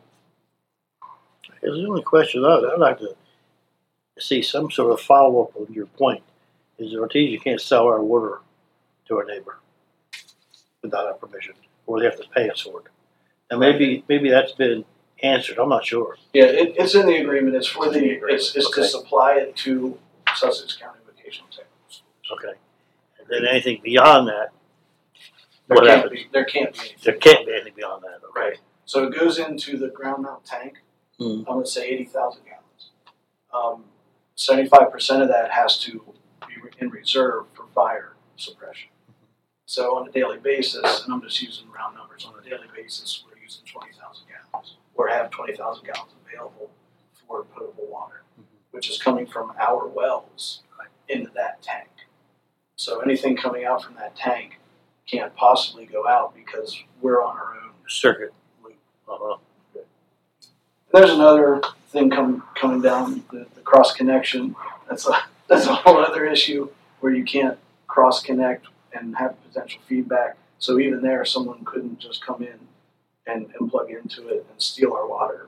Here's the only question I'd, I'd like to see some sort of follow-up on your point. Is that Artesian can't sell our water to our neighbor without our permission, or they have to pay us for it. And maybe maybe that's been answered. I'm not sure.
Yeah, it, it's in the agreement. It's for the,
the agreement.
it's, it's
Okay.
to supply it to Sussex County Vocational Technical Schools.
Okay. And then anything beyond that,
There
what
can't
happens?
be, there can't be anything.
There can't be anything beyond that. Okay.
Right. So it goes into the ground mount tank.
Mm.
I'm going to say eighty thousand gallons. Um, seventy-five percent of that has to be in reserve for fire suppression. So on a daily basis, and I'm just using round numbers, on a daily basis, we're using twenty thousand gallons, or have twenty thousand gallons available for potable water, which is coming from our wells into that tank. So anything coming out from that tank can't possibly go out because we're on our own
Circuit.
loop.
Uh-huh.
There's another thing coming coming down, the, the cross connection. That's a that's a whole other issue where you can't cross connect and have potential feedback. So even there, someone couldn't just come in and, and plug into it and steal our water.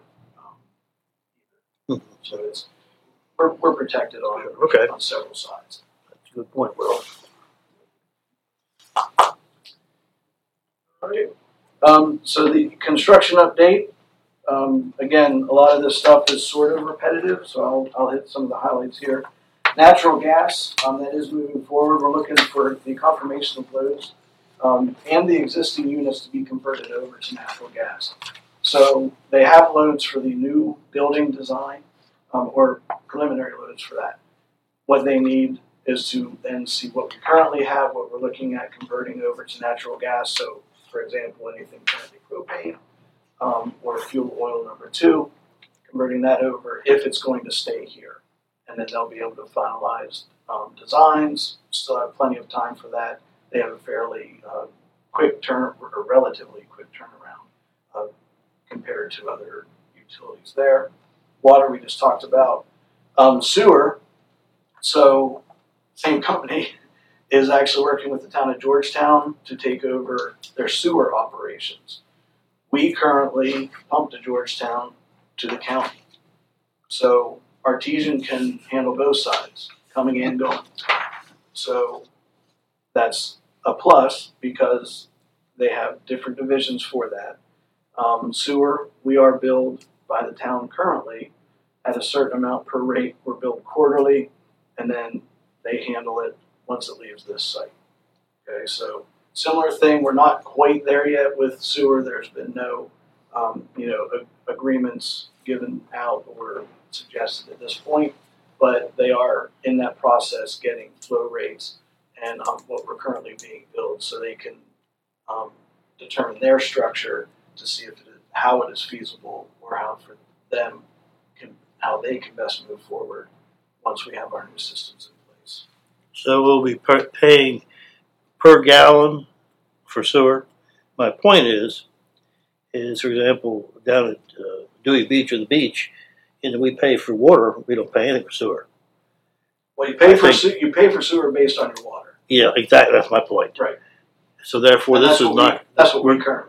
Um, so it's we're we're protected on
Okay.
on several sides.
That's a good point, Will.
All right. Um, so the construction update. Um, again, a lot of this stuff is sort of repetitive, so I'll, I'll hit some of the highlights here. Natural gas, um, that is moving forward. We're looking for the confirmation of loads um, and the existing units to be converted over to natural gas. So they have loads for the new building design um, or preliminary loads for that. What they need is to then see what we currently have, what we're looking at converting over to natural gas. So, for example, anything currently propane. Um, or fuel oil number two, converting that over if it's going to stay here. And then they'll be able to finalize um, designs, still have plenty of time for that. They have a fairly uh, quick turn, or relatively quick turnaround uh, compared to other utilities there. Water we just talked about. Um, sewer, so same company is actually working with the town of Georgetown to take over their sewer operations. We currently pump to Georgetown to the county. So Artesian can handle both sides, coming and going. So that's a plus because they have different divisions for that. Um, sewer, we are billed by the town currently at a certain amount per rate. We're billed quarterly, and then they handle it once it leaves this site. Okay, so similar thing, we're not quite there yet with sewer. There's been no, um, you know, a- agreements given out or suggested at this point, but they are in that process getting flow rates and um, what we're currently being billed so they can um, determine their structure to see if it is, how it is feasible or how for them can, how they can best move forward once we have our new systems in place.
So we'll be per- paying per gallon for sewer. My point is, is for example, down at uh, Dewey Beach or the beach, and we pay for water, we don't pay anything for sewer.
Well, you pay
I
for
think-
se- you pay for sewer based on your water.
Yeah, exactly. That's my point.
Right.
So therefore,
And
this
that's
is
what we-
not.
That's what we
we're-
currently do.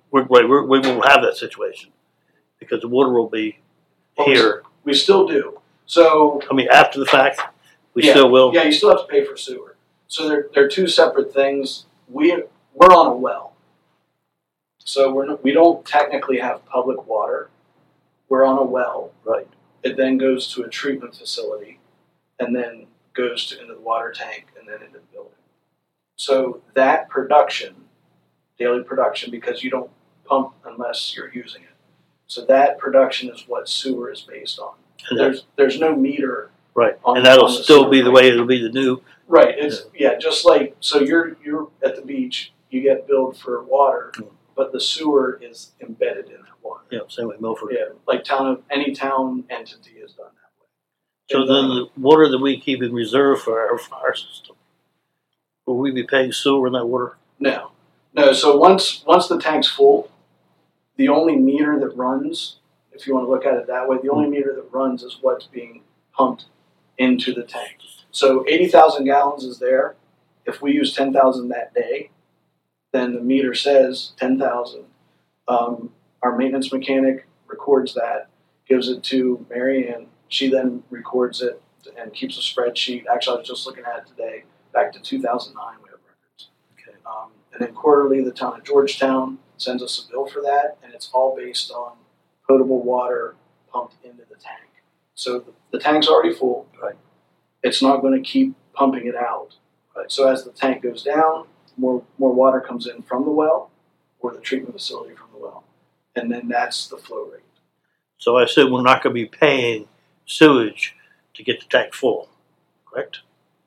we're, right, we're, we won't have that situation because the water will be here.
We still do. So
I mean, after the fact, we
yeah,
still will.
Yeah, you still have to pay for sewer. So they're they're two separate things. We we're on a well, so we're not, we don't technically have public water. We're on a well.
Right.
It then goes to a treatment facility, and then goes to into the water tank, and then into the building. So that production, daily production, because you don't pump unless you're using it. So that production is what sewer is based on.
And
There's there's no meter.
Right,
on-
and that'll
on the
still
sewer
be the
line.
way it'll be the new.
Right. It's yeah, just like so you're you're at the beach, you get billed for water,
Mm.
but the sewer is embedded in that water.
You know, same way Milford.
Yeah, like town of any town entity is done that way.
So
And,
then
uh,
the water that we keep in reserve for our fire system, will we be paying sewer in that water?
no, no. So once once the tank's full, the only meter that runs, if you want to look at it that way, the only meter that runs is what's being pumped into the tank. So eighty thousand gallons is there. If we use ten thousand that day, then the meter says ten thousand. Um, our maintenance mechanic records that, gives it to Mary Ann. She then records it and keeps a spreadsheet. Actually, I was just looking at it today. Back to two thousand nine, we have records.
Okay.
Um, and then quarterly, the town of Georgetown sends us a bill for that, and it's all based on potable water pumped into the tank. So the, the tank's already full.
Right.
It's not going to keep pumping it out.
Right.
So as the tank goes down, more more water comes in from the well or the treatment facility from the well, and then that's the flow rate.
So I assume we're not going to be paying sewage to get the tank full, correct?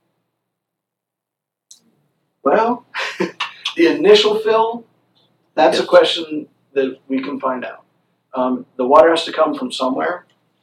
Well, the initial fill, that's
Yes.
a question that we can find out. Um, the water has to come from somewhere.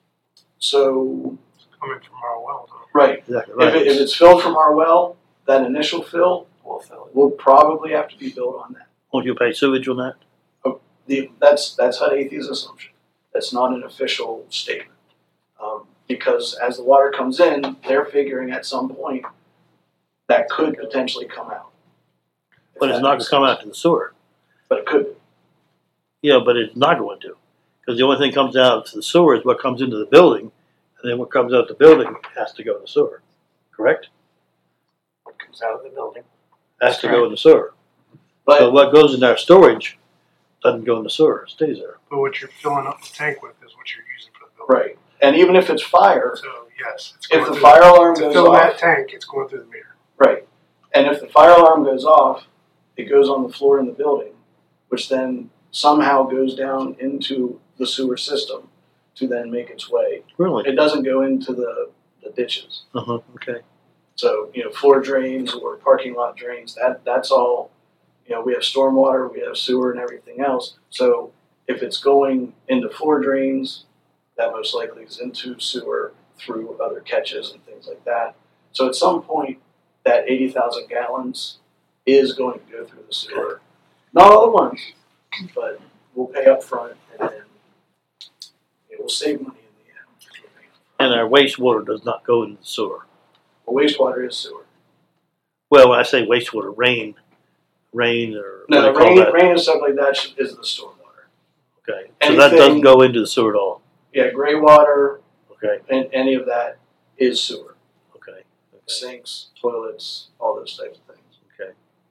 So,
Coming from our well, though.
right,
Exactly
if, it, if it's filled from our well, that initial fill,
We'll fill it.
will probably have to be built on that.
Won't you pay sewage on that?
The, that's that's H U D A T's assumption. That's not an official statement. Um, because as the water comes in, they're figuring at some point that could potentially come out. If
But it's
that
not going
makes
to come
sense.
out to the sewer.
But it could.
Yeah, but it's not going to. Because the only thing comes out to the sewer is what comes into the building, and then what comes out the building has to go to the sewer. Correct?
What comes out of the building.
Has to go in the sewer.
But
So what goes in our storage doesn't go in the sewer, it stays there.
But what you're filling up the tank with is what you're using for the building.
right, and even if it's fire,
So yes, it's
if
going
the
through
fire alarm
to
goes
fill that
off,
tank, it's going through the meter.
right, and if the fire alarm goes off, it goes on the floor in the building, which then somehow goes down into the sewer system to then make its way.
Really?
It doesn't go into the, the ditches.
Uh-huh, okay.
So, you know, floor drains or parking lot drains, that that's all, you know, we have stormwater, we have sewer and everything else. So if it's going into floor drains, that most likely is into sewer through other catches and things like that. So at some point, that eighty thousand gallons is going to go through the sewer. Not all at once, but we'll pay up front and then you know, we'll save money in the end.
And our wastewater does not go into the sewer.
Well, wastewater is sewer.
Well, when I say wastewater, rain, rain or what do
No,
you call
rain,
that?
rain and stuff like that should- is the stormwater.
Okay. So that
anything-
doesn't go into the sewer at all.
Yeah, gray water
Okay.
and any of that is sewer.
Okay. Okay.
Sinks, toilets, all those types of things.
Okay.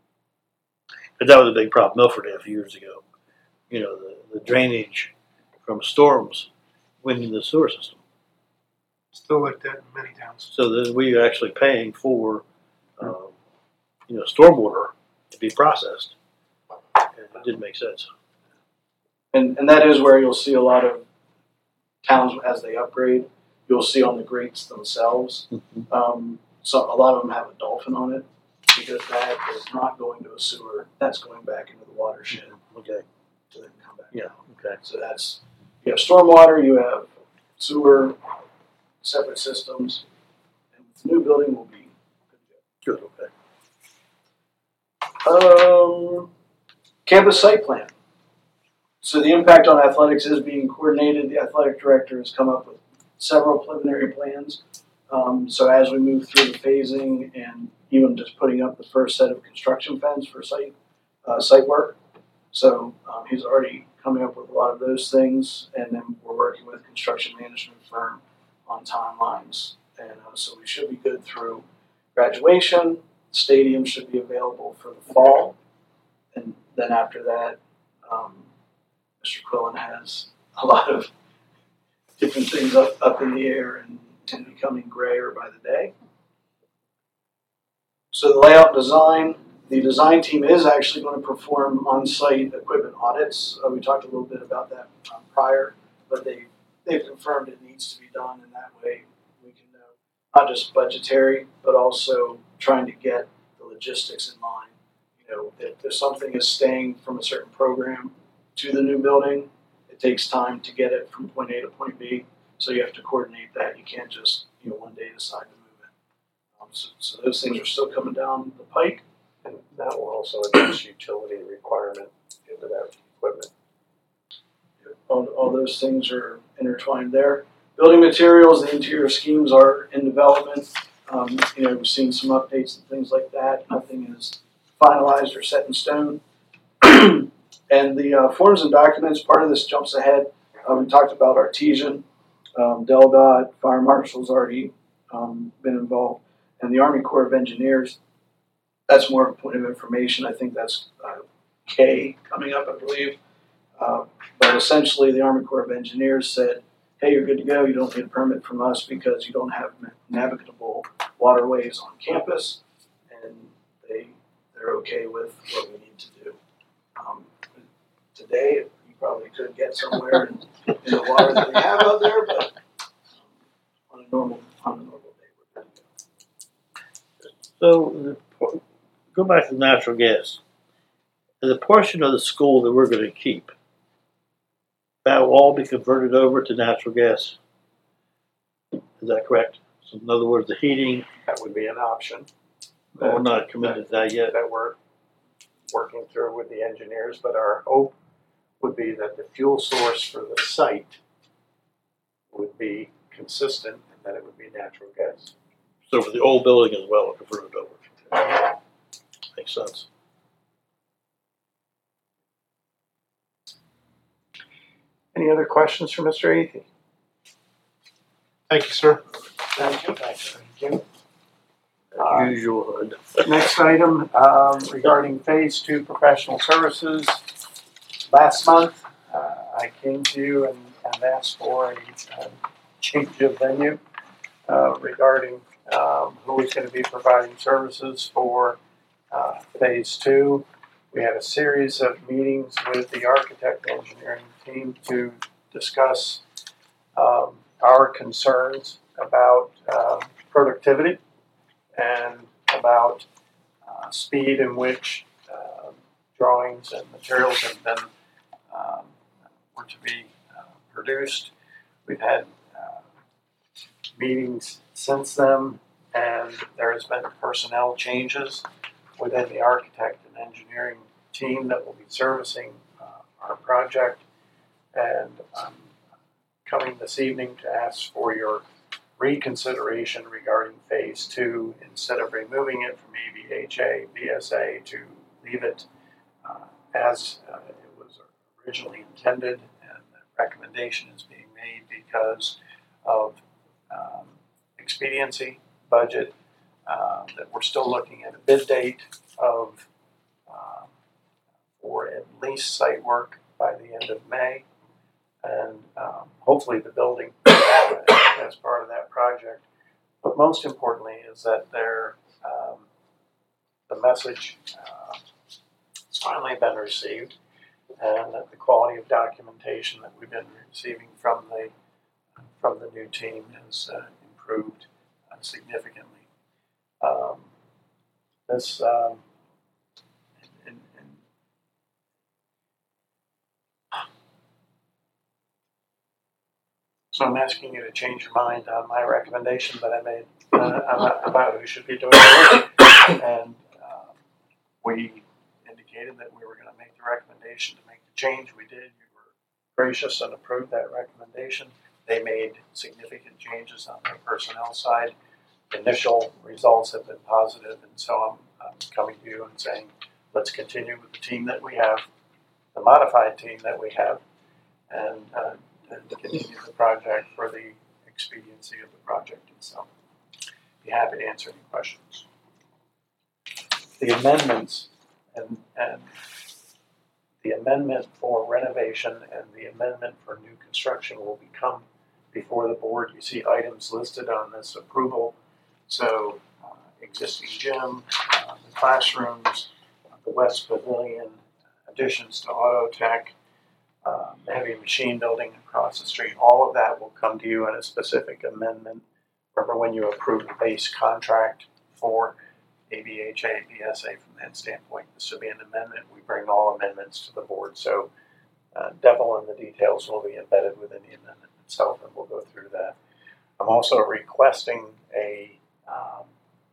But that was a big problem Milford had a few years ago. You know, the, the drainage from storms went into the sewer system.
Still like that in many towns.
So then we are actually paying for, um, you know, stormwater to be processed. And it didn't make sense.
And and that is where you'll see a lot of towns as they upgrade. You'll see on the grates themselves. Um, so a lot of them have a dolphin on it because that is not going to a sewer. That's going back into the watershed
Okay.
to then come back.
Yeah. Okay.
So that's you have stormwater, you have sewer, separate systems, and the new building will be good.
Good. Okay.
Um, campus site plan. So the impact on athletics is being coordinated. The athletic director has come up with several preliminary plans. Um, so as we move through the phasing and even just putting up the first set of construction fence for site uh, site work, So um, he's already coming up with a lot of those things, and then we're working with a construction management firm on timelines. And uh, so we should be good through graduation. Stadium should be available for the fall. And then after that, um, Mister Quillen has a lot of different things up, up in the air and, and becoming grayer by the day. So the layout design, the design team is actually going to perform on-site equipment audits. Uh, we talked a little bit about that um, prior, but they, they've confirmed it needs to be done, and that way we can know not just budgetary, but also trying to get the logistics in mind. You know, if, if something is staying from a certain program to the new building, it takes time to get it from point A to point B, so you have to coordinate that. You can't just, you know, one day decide to move it. Um, so, so those things are still coming down the pike.
And that will also address utility requirement into that equipment.
All, all those things are intertwined there. Building materials, the interior schemes are in development. Um, you know, we've seen some updates and things like that. Nothing is finalized or set in stone. And the uh, forms and documents, part of this jumps ahead. Uh, we talked about Artesian, um, Del Fire Marshal's already um, been involved, and the Army Corps of Engineers. That's more of a point of information. I think that's uh, K coming up, I believe. Uh, but essentially, the Army Corps of Engineers said, hey, you're good to go. You don't need a permit from us because you don't have navigable waterways on campus. And they, they're okay with what we need to do. Um, today, you probably could get somewhere in, in the water that we have out there, but on a normal, on a normal day, we're good to go.
So, the, go back to natural gas. The portion of the school that we're going to keep, that will all be converted over to natural gas. Is that correct? So, in other words, the heating.
That would be an option.
We're not committed to that yet.
That we're working through with the engineers, but our hope would be that the fuel source for the site would be consistent and that it would be natural gas.
So for the old building as well, converted over. Makes sense.
Any other questions for Mister Athey?
Thank you, sir.
Thank you. Thank you.
As usual.
Next item um, regarding phase two professional services. Last month, uh, I came to you and, and asked for a, a change of venue uh, regarding um, who is going to be providing services for uh, phase two. We had a series of meetings with the architect engineering team to discuss um, our concerns about uh, productivity and about uh, speed in which uh, drawings and materials have been um, were to be uh, produced. We've had uh, meetings since then, and there has been personnel changes within the architect and engineering team that will be servicing uh, our project. And I'm coming this evening to ask for your reconsideration regarding phase two, instead of removing it from E V H A, B S A, to leave it uh, as uh, it was originally intended, and the recommendation is being made because of um, expediency, budget, uh, that we're still looking at a bid date of uh, for at least site work by the end of May, and um, hopefully the building uh, as part of that project. But most importantly is that there, um, the message uh, has finally been received, and that the quality of documentation that we've been receiving from the from the new team has uh, improved uh, significantly. Um, this um, in, in, So I'm asking you to change your mind on my recommendation that I made uh, about, about who should be doing the work. And uh, we indicated that we were going to make the recommendation to make the change. We did. You were gracious and approved that recommendation. They made significant changes on their personnel side. Initial results have been positive, and so I'm, I'm coming to you and saying, let's continue with the team that we have. the modified team that we have, and, uh, and continue the project for the expediency of the project itself. Be happy to answer any questions. The amendments and, and the amendment for renovation and the amendment for new construction will become before the board. You see items listed on this approval. So uh, existing gym, uh, the classrooms, uh, the West Pavilion, additions to Auto Tech, um, heavy machine building across the street. All of that will come to you in a specific amendment. Remember when you approve the base contract for A B H A, B S A from that standpoint. This will be an amendment. We bring all amendments to the board. So uh, devil in the details will be embedded within the amendment itself, and we'll go through that. I'm also requesting a, um,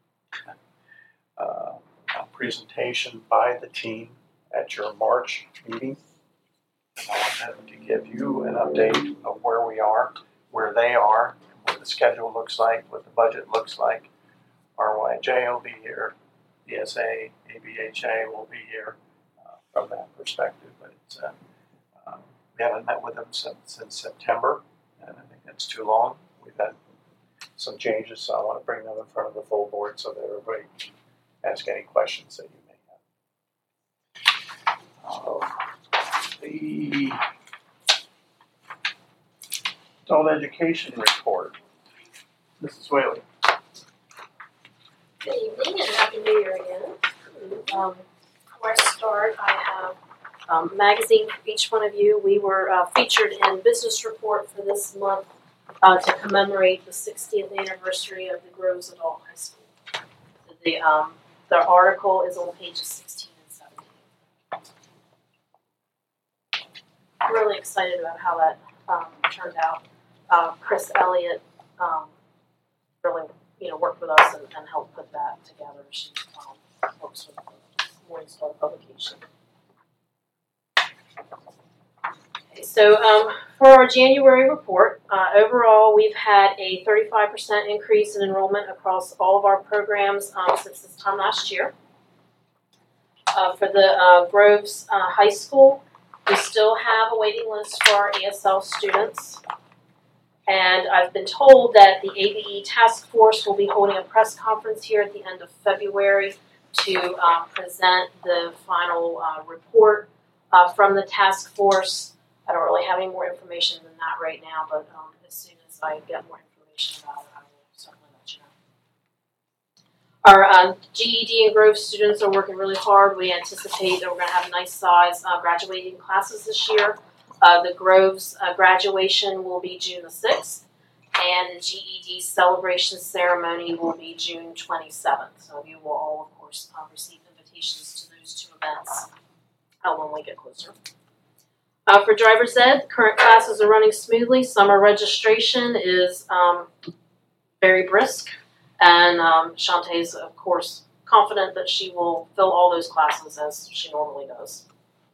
uh, a presentation by the team at your March meeting. I want them to give you an update of where we are, where they are, what the schedule looks like, what the budget looks like. R Y J will be here, B S A, A B H A will be here uh, from that perspective. But it's, uh, um, we haven't met with them since, since September, and I think that's too long. We've had some changes, so I want to bring them in front of the full board so that everybody can ask any questions that you may have. Uh, the adult education report. Missus Whaley.
Good evening and Happy New Year again. Um, before I start, I have um, a magazine for each one of you. We were uh, featured in Business Report for this month uh, to commemorate the sixtieth anniversary of the Groves Adult High School. So the, um, the article is on pages sixteen and seventeen. I'm really excited about how that um, turned out. Uh, Chris Elliott um, really you know, worked with us and, and helped put that together. She um, works with the Morningstar publication. Okay, so um, for our January report, uh, overall we've had a thirty-five percent increase in enrollment across all of our programs um, since this time last year. Uh, for the uh, Groves uh, High School, we still have a waiting list for our A S L students. And I've been told that the A B E task force will be holding a press conference here at the end of February to um, present the final uh, report uh, from the task force. I don't really have any more information than that right now, but um, as soon as I get more information about it, I will certainly let you know. Our um, G E D and Grove students are working really hard. We anticipate that we're going to have nice size uh, graduating classes this year. Uh, the Groves uh, graduation will be June the sixth, and the G E D celebration ceremony will be June twenty-seventh. So you will all, of course, uh, receive invitations to those two events uh, when we get closer. Uh, for driver's ed, current classes are running smoothly. Summer registration is um, very brisk, and um, Shantae is, of course, confident that she will fill all those classes as she normally does.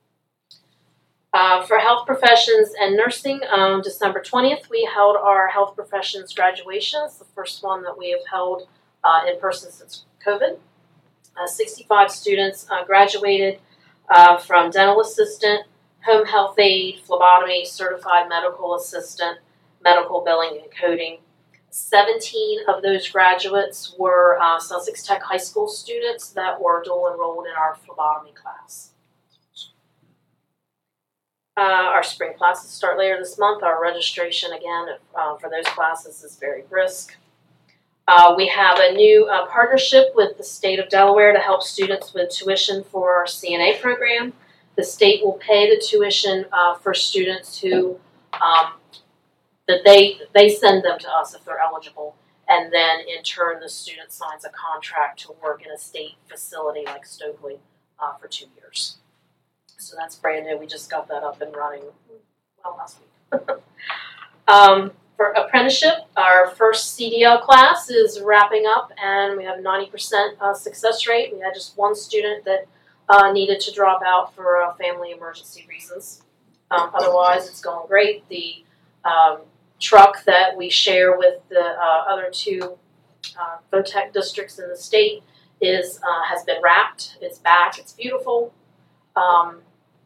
Uh, for health professions and nursing, um, December twentieth, we held our health professions graduations, the first one that we have held uh, in person since COVID. Uh, sixty-five students uh, graduated uh, from dental assistant, home health aide, phlebotomy, certified medical assistant, medical billing and coding. seventeen of those graduates were uh, Sussex Tech High School students that were dual enrolled in our phlebotomy class. Uh, our spring classes start later this month. Our registration, again, uh, for those classes is very brisk. Uh, we have a new uh, partnership with the state of Delaware to help students with tuition for our C N A program. The state will pay the tuition uh, for students who, um, that they, they send them to us if they're eligible. And then, in turn, the student signs a contract to work in a state facility like Stokely uh, for two years. So that's brand new. We just got that up and running well last week. um, for apprenticeship, our first C D L class is wrapping up, and we have a ninety percent uh, success rate. We had just one student that uh, needed to drop out for uh, family emergency reasons. Um, otherwise, it's going great. The um, truck that we share with the uh, other two uh, VOTEC districts in the state is uh, has been wrapped. It's back. It's beautiful. Um, I can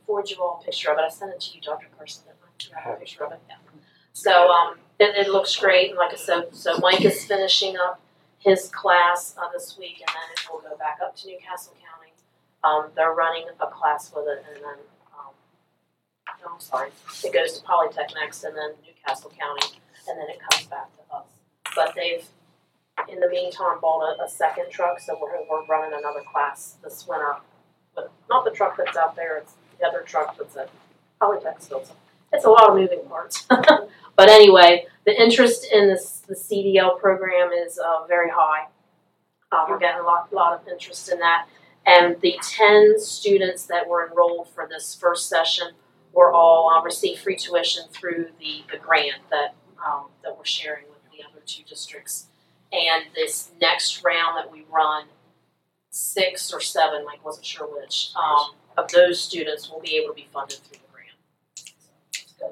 forward you all a picture of it. I sent it to you, Doctor Carson, didn't I? You have a picture of it? Yeah. So um, it, it looks great. And like I said, so Mike is finishing up his class uh, this week, and then it will go back up to Newcastle County. Um, they're running a class with it, and then, um, no, I'm sorry, it goes to Polytech next, and then Newcastle County, and then it comes back to us. But they've, in the meantime, bought a, a second truck, so we're, we're running another class this winter. But not the truck that's out there, it's the other truck that's at Polytech still. So it's a lot of moving parts. But anyway, the interest in this the C D L program is uh, very high. Uh, we're getting a lot, lot of interest in that. And the ten students that were enrolled for this first session were all uh, received free tuition through the, the grant that um, that we're sharing with the other two districts. And this next round that we run, six or seven, Mike wasn't sure which, um, of those students will be able to be funded through the grant. So,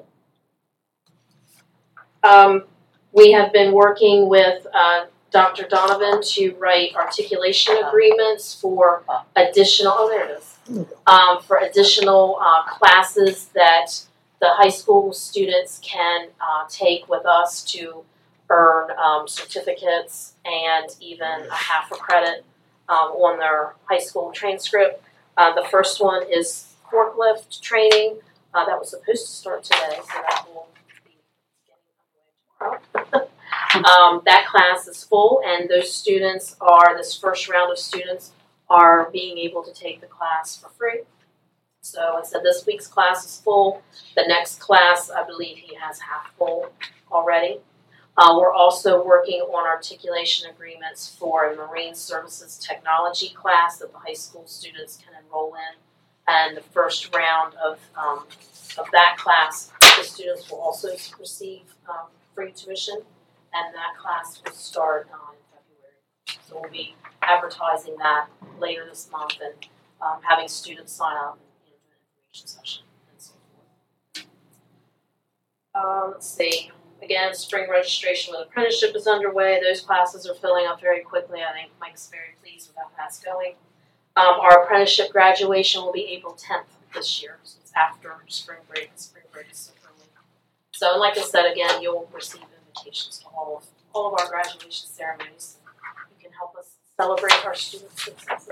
good. Um, we have been working with uh, Doctor Donovan to write articulation agreements for additional, oh there it is, um, for additional uh, classes that the high school students can uh, take with us to earn um, certificates and even a half a credit um, on their high school transcript. Uh, the first one is forklift training. Uh, that was supposed to start today, so that will be getting underway tomorrow. Um, that class is full, and those students are, this first round of students are being able to take the class for free. So I said this week's class is full. The next class, I believe he has half full already. Uh, we're also working on articulation agreements for a Marine Services Technology class that the high school students can enroll in. And the first round of, um, of that class, the students will also receive um, free tuition. And that class will start uh, in February. So we'll be advertising that later this month and um, having students sign up and you know, do an information session and so forth. Uh, let's see. Again, spring registration with apprenticeship is underway. Those classes are filling up very quickly. I think Mike's very pleased with how that's going. Um, our apprenticeship graduation will be April tenth this year. So it's after spring break. Spring break is so early. So, and like I said, again, you'll receive invitations to all of, all of our graduation ceremonies. You can help us celebrate our students' successes.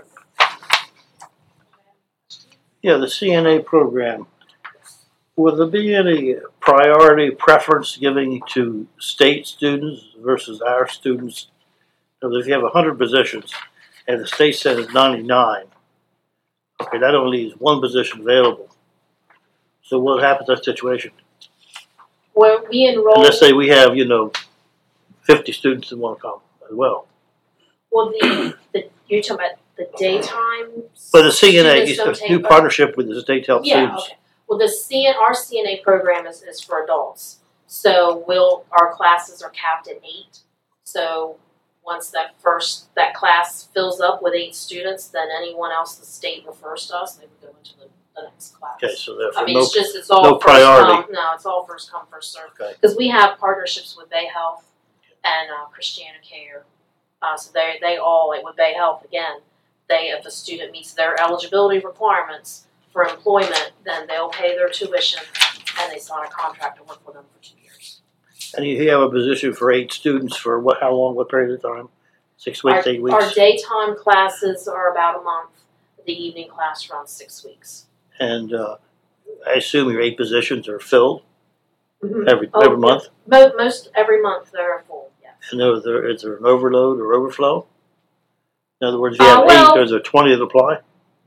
Yeah, the C N A program. Will there be any priority preference giving to state students versus our students? Because if you have one hundred positions and the state says ninety-nine, okay, that only leaves one position available. So what happens in that situation?
Well, we enroll.
And let's say we have, you know, fifty students in one column as well.
Well, the, the you're talking about the daytime.
But the C N A,
students
you
don't
do
take-
partnership with the state to help
Yeah,
students.
okay. Well, the C N, our C N A program is, is for adults. So we'll, our classes are capped at eight. So once that first, that class fills up with eight students, then anyone else the state refers to us, they would go into the, the next class.
Okay, so therefore
I mean,
no,
it's just, it's all
no
first
priority.
come, no, it's all first come, first served.
Okay.
Because we have partnerships with Bay Health and uh, Christiana Care. Uh, so they, they all, like with Bay Health, again, they, if a student meets their eligibility requirements for employment, then they'll pay their tuition and they sign a contract to work with them for two years.
And you have a position for eight students for what, how long, what period of time? Six weeks,
our,
eight weeks?
Our daytime classes are about a month. The evening class runs six weeks.
And uh, I assume your eight positions are filled
Mm-hmm.
every
Oh,
every month?
Mo- most every month they're full, yes.
And is there, is there an overload or overflow? In other words, if you
Uh,
have
well-
eight, is there twenty that apply?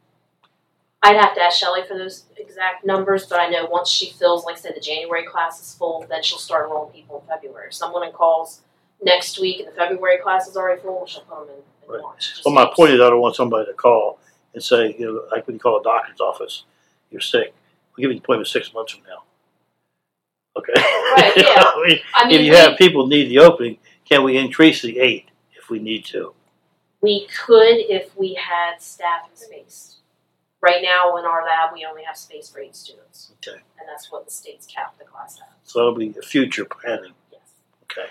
I'd have to ask Shelley for those exact numbers, but I know once she fills, like I said, the January class is full, then she'll start enrolling people in February. If someone calls next week and the February class is already full, she'll put them in, in
Right.
March. Just
Well, my
keeps-
point is I don't want somebody to call and say, you know, like when you call a doctor's office, you're sick. We'll give you an appointment six months from now. Okay?
Right, yeah.
I mean,
I mean,
if you
we,
have people need the opening, can we increase the eight if we need to?
we could if we had staff and space. Right now in our lab, we only have space for eight students.
Okay.
And that's what the state's capped the class at.
So that'll be future planning.
Yes.
Okay.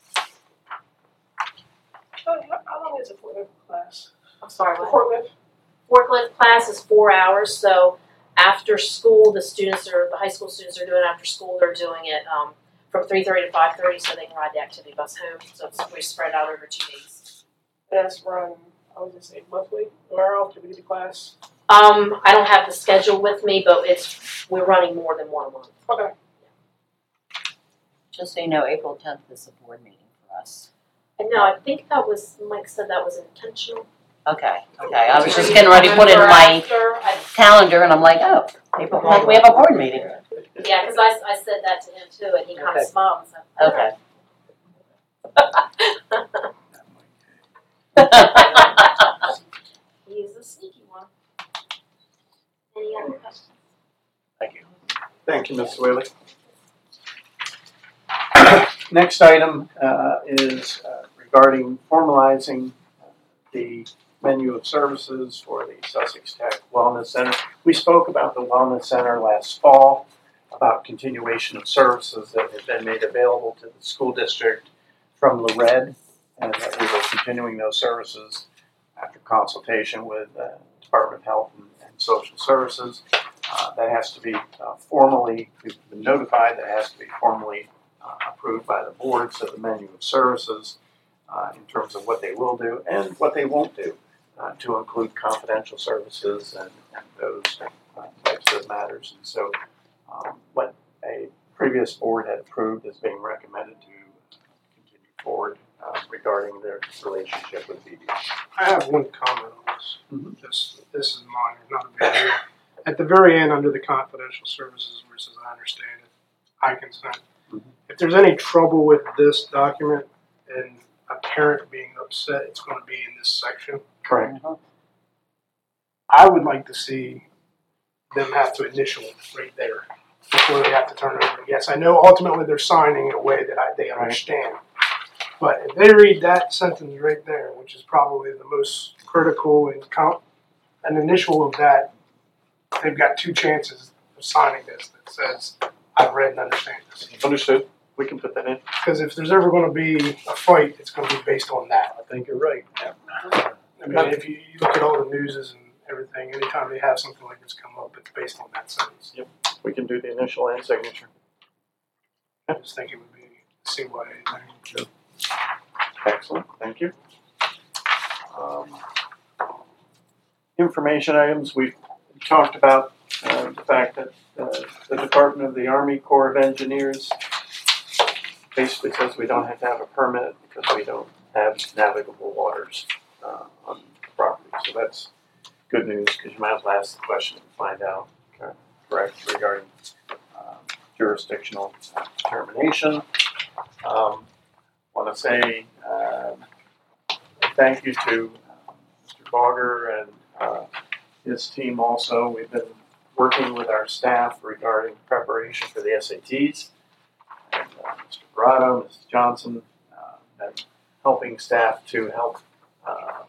How, how long is a forklift class?
I'm sorry,
A
what?
forklift?
Forklift class is four hours, so after school, the students are, the high school students are doing after school, they're doing it, um, from three thirty to five thirty, so they can ride the activity bus home, so it's, we spread out over two days.
That's run, I was just saying monthly, or how often do we get to class?
Um, I don't have the schedule with me, but it's, we're running more than one a month.
Okay.
Just so you know, April tenth is a board meeting for us.
And no, I think that was, Mike said that was intentional.
Okay, okay, I was just getting ready to put it in my
After, I-
calendar and I'm like, oh, April tenth, we have a board meeting.
Yeah, because I, I said that to him too, and he kind of
Okay.
smiled and said,
Okay.
he's a sneaky one.
Any other questions?
Thank you.
Thank you, Miz Whaley. Next item uh, is uh, regarding formalizing uh, the menu of services for the Sussex Tech Wellness Center. We spoke about the Wellness Center last fall, about continuation of services that had been made available to the school district from L R E D, and that we were continuing those services after consultation with the uh, Department of Health and, and Social Services. Uh, that has to be uh, formally, we've been notified that it has to be formally uh, approved by the boards of the menu of services uh, in terms of what they will do and what they won't do, uh, to include confidential services and, and those uh, types of matters. And so um, what a previous board had approved is being recommended to continue forward uh, regarding their relationship with B D.
I have one comment on this.
Mhm.
Just, this is minor, not a big deal. At the very end, under the confidential services, where it says, I understand it, I consent.
Mhm.
If there's any trouble with this document and a parent being upset, it's going to be in this section.
Correct.
I would like to see them have to initial it right there before they have to turn it over. Yes, I know ultimately they're signing in a way that I, they understand. But if they read that sentence right there, which is probably the most critical and count, an initial of that, they've got two chances of signing this that says, I've read and understand this.
Understood. We can put that in.
Because if there's ever going to be a fight, it's going to be based on that.
I think you're right.
I mean, if you, you look at all the newses and everything, anytime they have something like this come up, it's based on that sentence.
Yep. We can do the initial and signature.
I just think it would be C Y A thing.
Excellent, thank you. Um, information items, we talked about uh, the fact that uh, the Department of the Army Corps of Engineers basically says we don't have to have a permit because we don't have navigable waters uh, on the property. So that's good news because you might as well ask the question and find out, okay, correct, regarding uh, jurisdictional determination. Um, want to say uh, thank you to uh, Mister Bogger and uh, his team also. We've been working with our staff regarding preparation for the S A Ts. And, uh, Mister Barato, Miz Johnson, uh, and helping staff to help uh,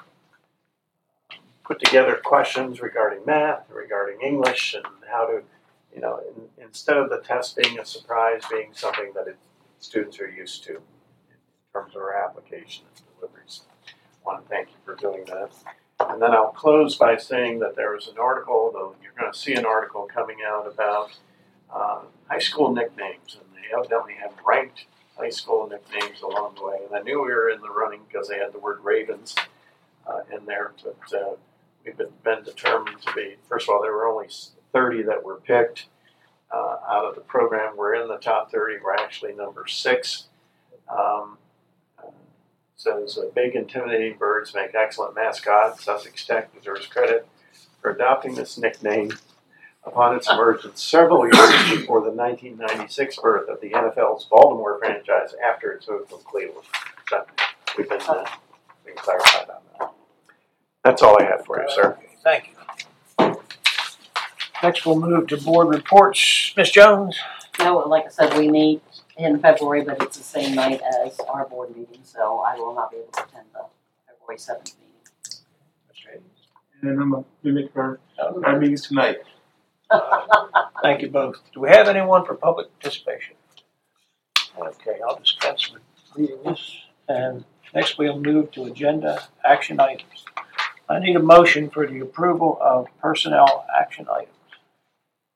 put together questions regarding math, regarding English, and how to, you know, in, instead of the test being a surprise, being something that it, students are used to in terms of our application and deliveries. I want to thank you for doing that. And then I'll close by saying that there was an article, though you're going to see an article coming out about uh, high school nicknames, and they evidently have ranked high school nicknames along the way. And I knew we were in the running because they had the word Ravens uh, in there, but uh, we've been, been determined to be, first of all, there were only thirty that were picked uh, out of the program. We're in the top thirty. We're actually number six. Um, uh, says, uh, big intimidating birds make excellent mascots. Sussex Tech deserves credit for adopting this nickname upon its emergence several years before the nineteen ninety-six birth of the N F L's Baltimore franchise after its move from Cleveland. So we've been, uh, been clarified on that. That's all I have for you, sir.
Thank you. Next, we'll move to board reports. Miz Jones?
No, like I said, we meet in February, but it's the same night as our board meeting, so I will not be able to attend the February seventh meeting.
And I'm a mimic bird. Our meeting's tonight.
Thank you both. Do we have anyone for public participation? Okay, I'll dispense with reading this. And next we'll move to agenda action items. I need a motion for the approval of personnel action items.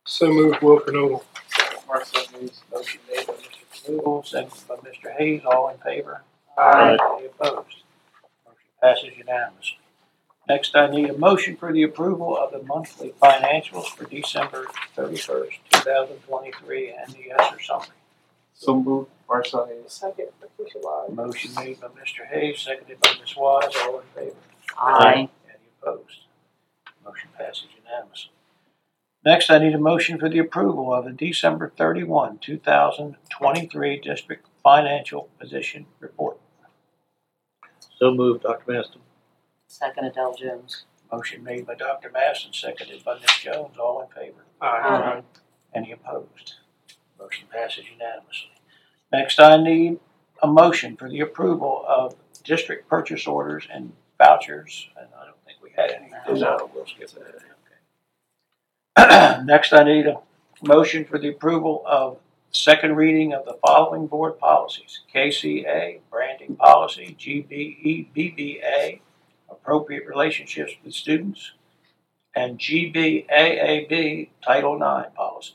So moved, Will Canoodle.
Marcel Hayes, motion made by Mister Canoodle, seconded by Mister Hayes, all in favor?
Aye.
Any opposed? Motion passes unanimously. Next, I need a motion for the approval of the monthly financials for December thirty-first, two thousand twenty-three, and the ESSER summary.
So moved, Marcel Hayes.
Second, Patricia Wise.
Motion made by Mister Hayes, seconded by Miz Wise, all in favor?
Aye.
Any opposed? Motion passes unanimously. Next, I need a motion for the approval of the December thirty-first, two thousand twenty-three District Financial Position Report.
So moved, Doctor Maston.
Second, Adele Jones.
Motion made by Doctor Maston, seconded by Miz Jones, all in favor?
Aye.
Any opposed? Motion passes unanimously. Next, I need a motion for the approval of district purchase orders and vouchers, and I don't think we had any. No, we'll skip that. Okay. Next, I need a motion for the approval of second reading of the following board policies: K C A, branding policy; G B E B B A, appropriate relationships with students; and G B A A B, Title nine policy.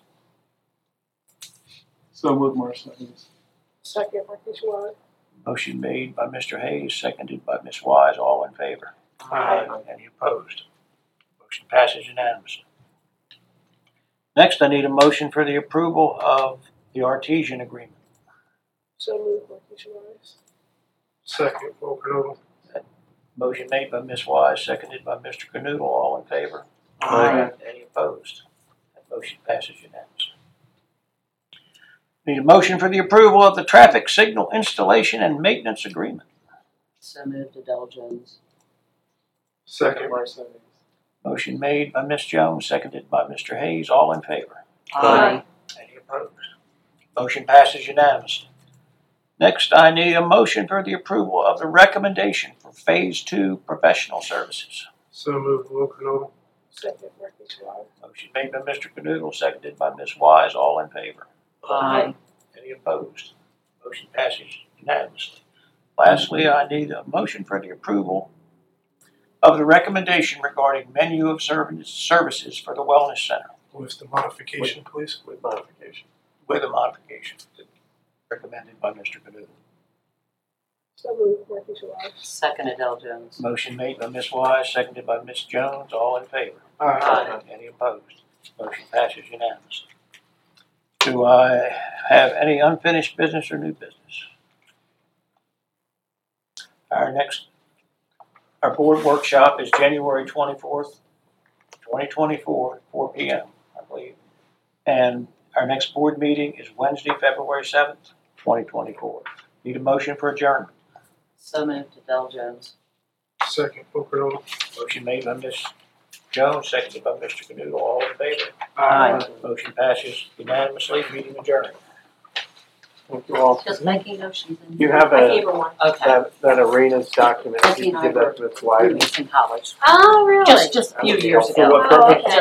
So moved, Marcel Hayes.
Second, Patricia Wise.
Motion made by Mister Hayes, seconded by Miz Wise, all in favor?
Aye.
Any opposed? Motion passes unanimously. Next, I need a motion for the approval of the Artesian Agreement.
So moved, Patricia Wise.
Second, Will Canoodle.
Motion made by Miz Wise, seconded by Mister Canoodle, all in favor?
Aye.
Any opposed? That motion passes unanimously. Need a motion for the approval of the Traffic Signal Installation and Maintenance Agreement.
So moved, Adele Jones.
Second, Marcel Hayes.
Motion made by Miz Jones, seconded by Mister Hayes, all in favor?
Aye.
Any opposed? Motion passes unanimously. Next, I need a motion for the approval of the recommendation for Phase Two Professional Services.
So moved, Will Canoodle.
Second, Patricia Wise.
Motion made by Mister Canoodle, seconded by Miz Wise, all in favor?
Aye.
Any opposed? Motion passes unanimously. Lastly, I need a motion for the approval of the recommendation regarding menu of serv- services for the Wellness Center
With the modification, please.
With modification.
with a modification recommended by Mister Canoodle.
So moved, Patricia Wise.
Second, Adele Jones.
Motion made by Miz Wise, seconded by Miz Jones, all in favor?
Aye.
Any opposed? Motion passes unanimously. Do I have any unfinished business or new business? Our next, our board workshop is January twenty-fourth, twenty twenty-four, four P M, I believe. And our next board meeting is Wednesday, February seventh, twenty twenty-four. Need a motion for adjournment.
So moved, Adele Jones.
Second, Will Canoodle.
Motion made by Miz Jones, seconded by Mister Canoodle, all in favor?
Aye.
Motion passes unanimously, meeting adjourned.
Thank you all.
Just making motions. and-
You have
I
a,
gave her one.
Okay.
that, that arenas document, you can give that to Miz Wise.
Roommates in college.
Oh, really?
Just, just a few years
For
ago.
what
Oh,
purpose?
okay.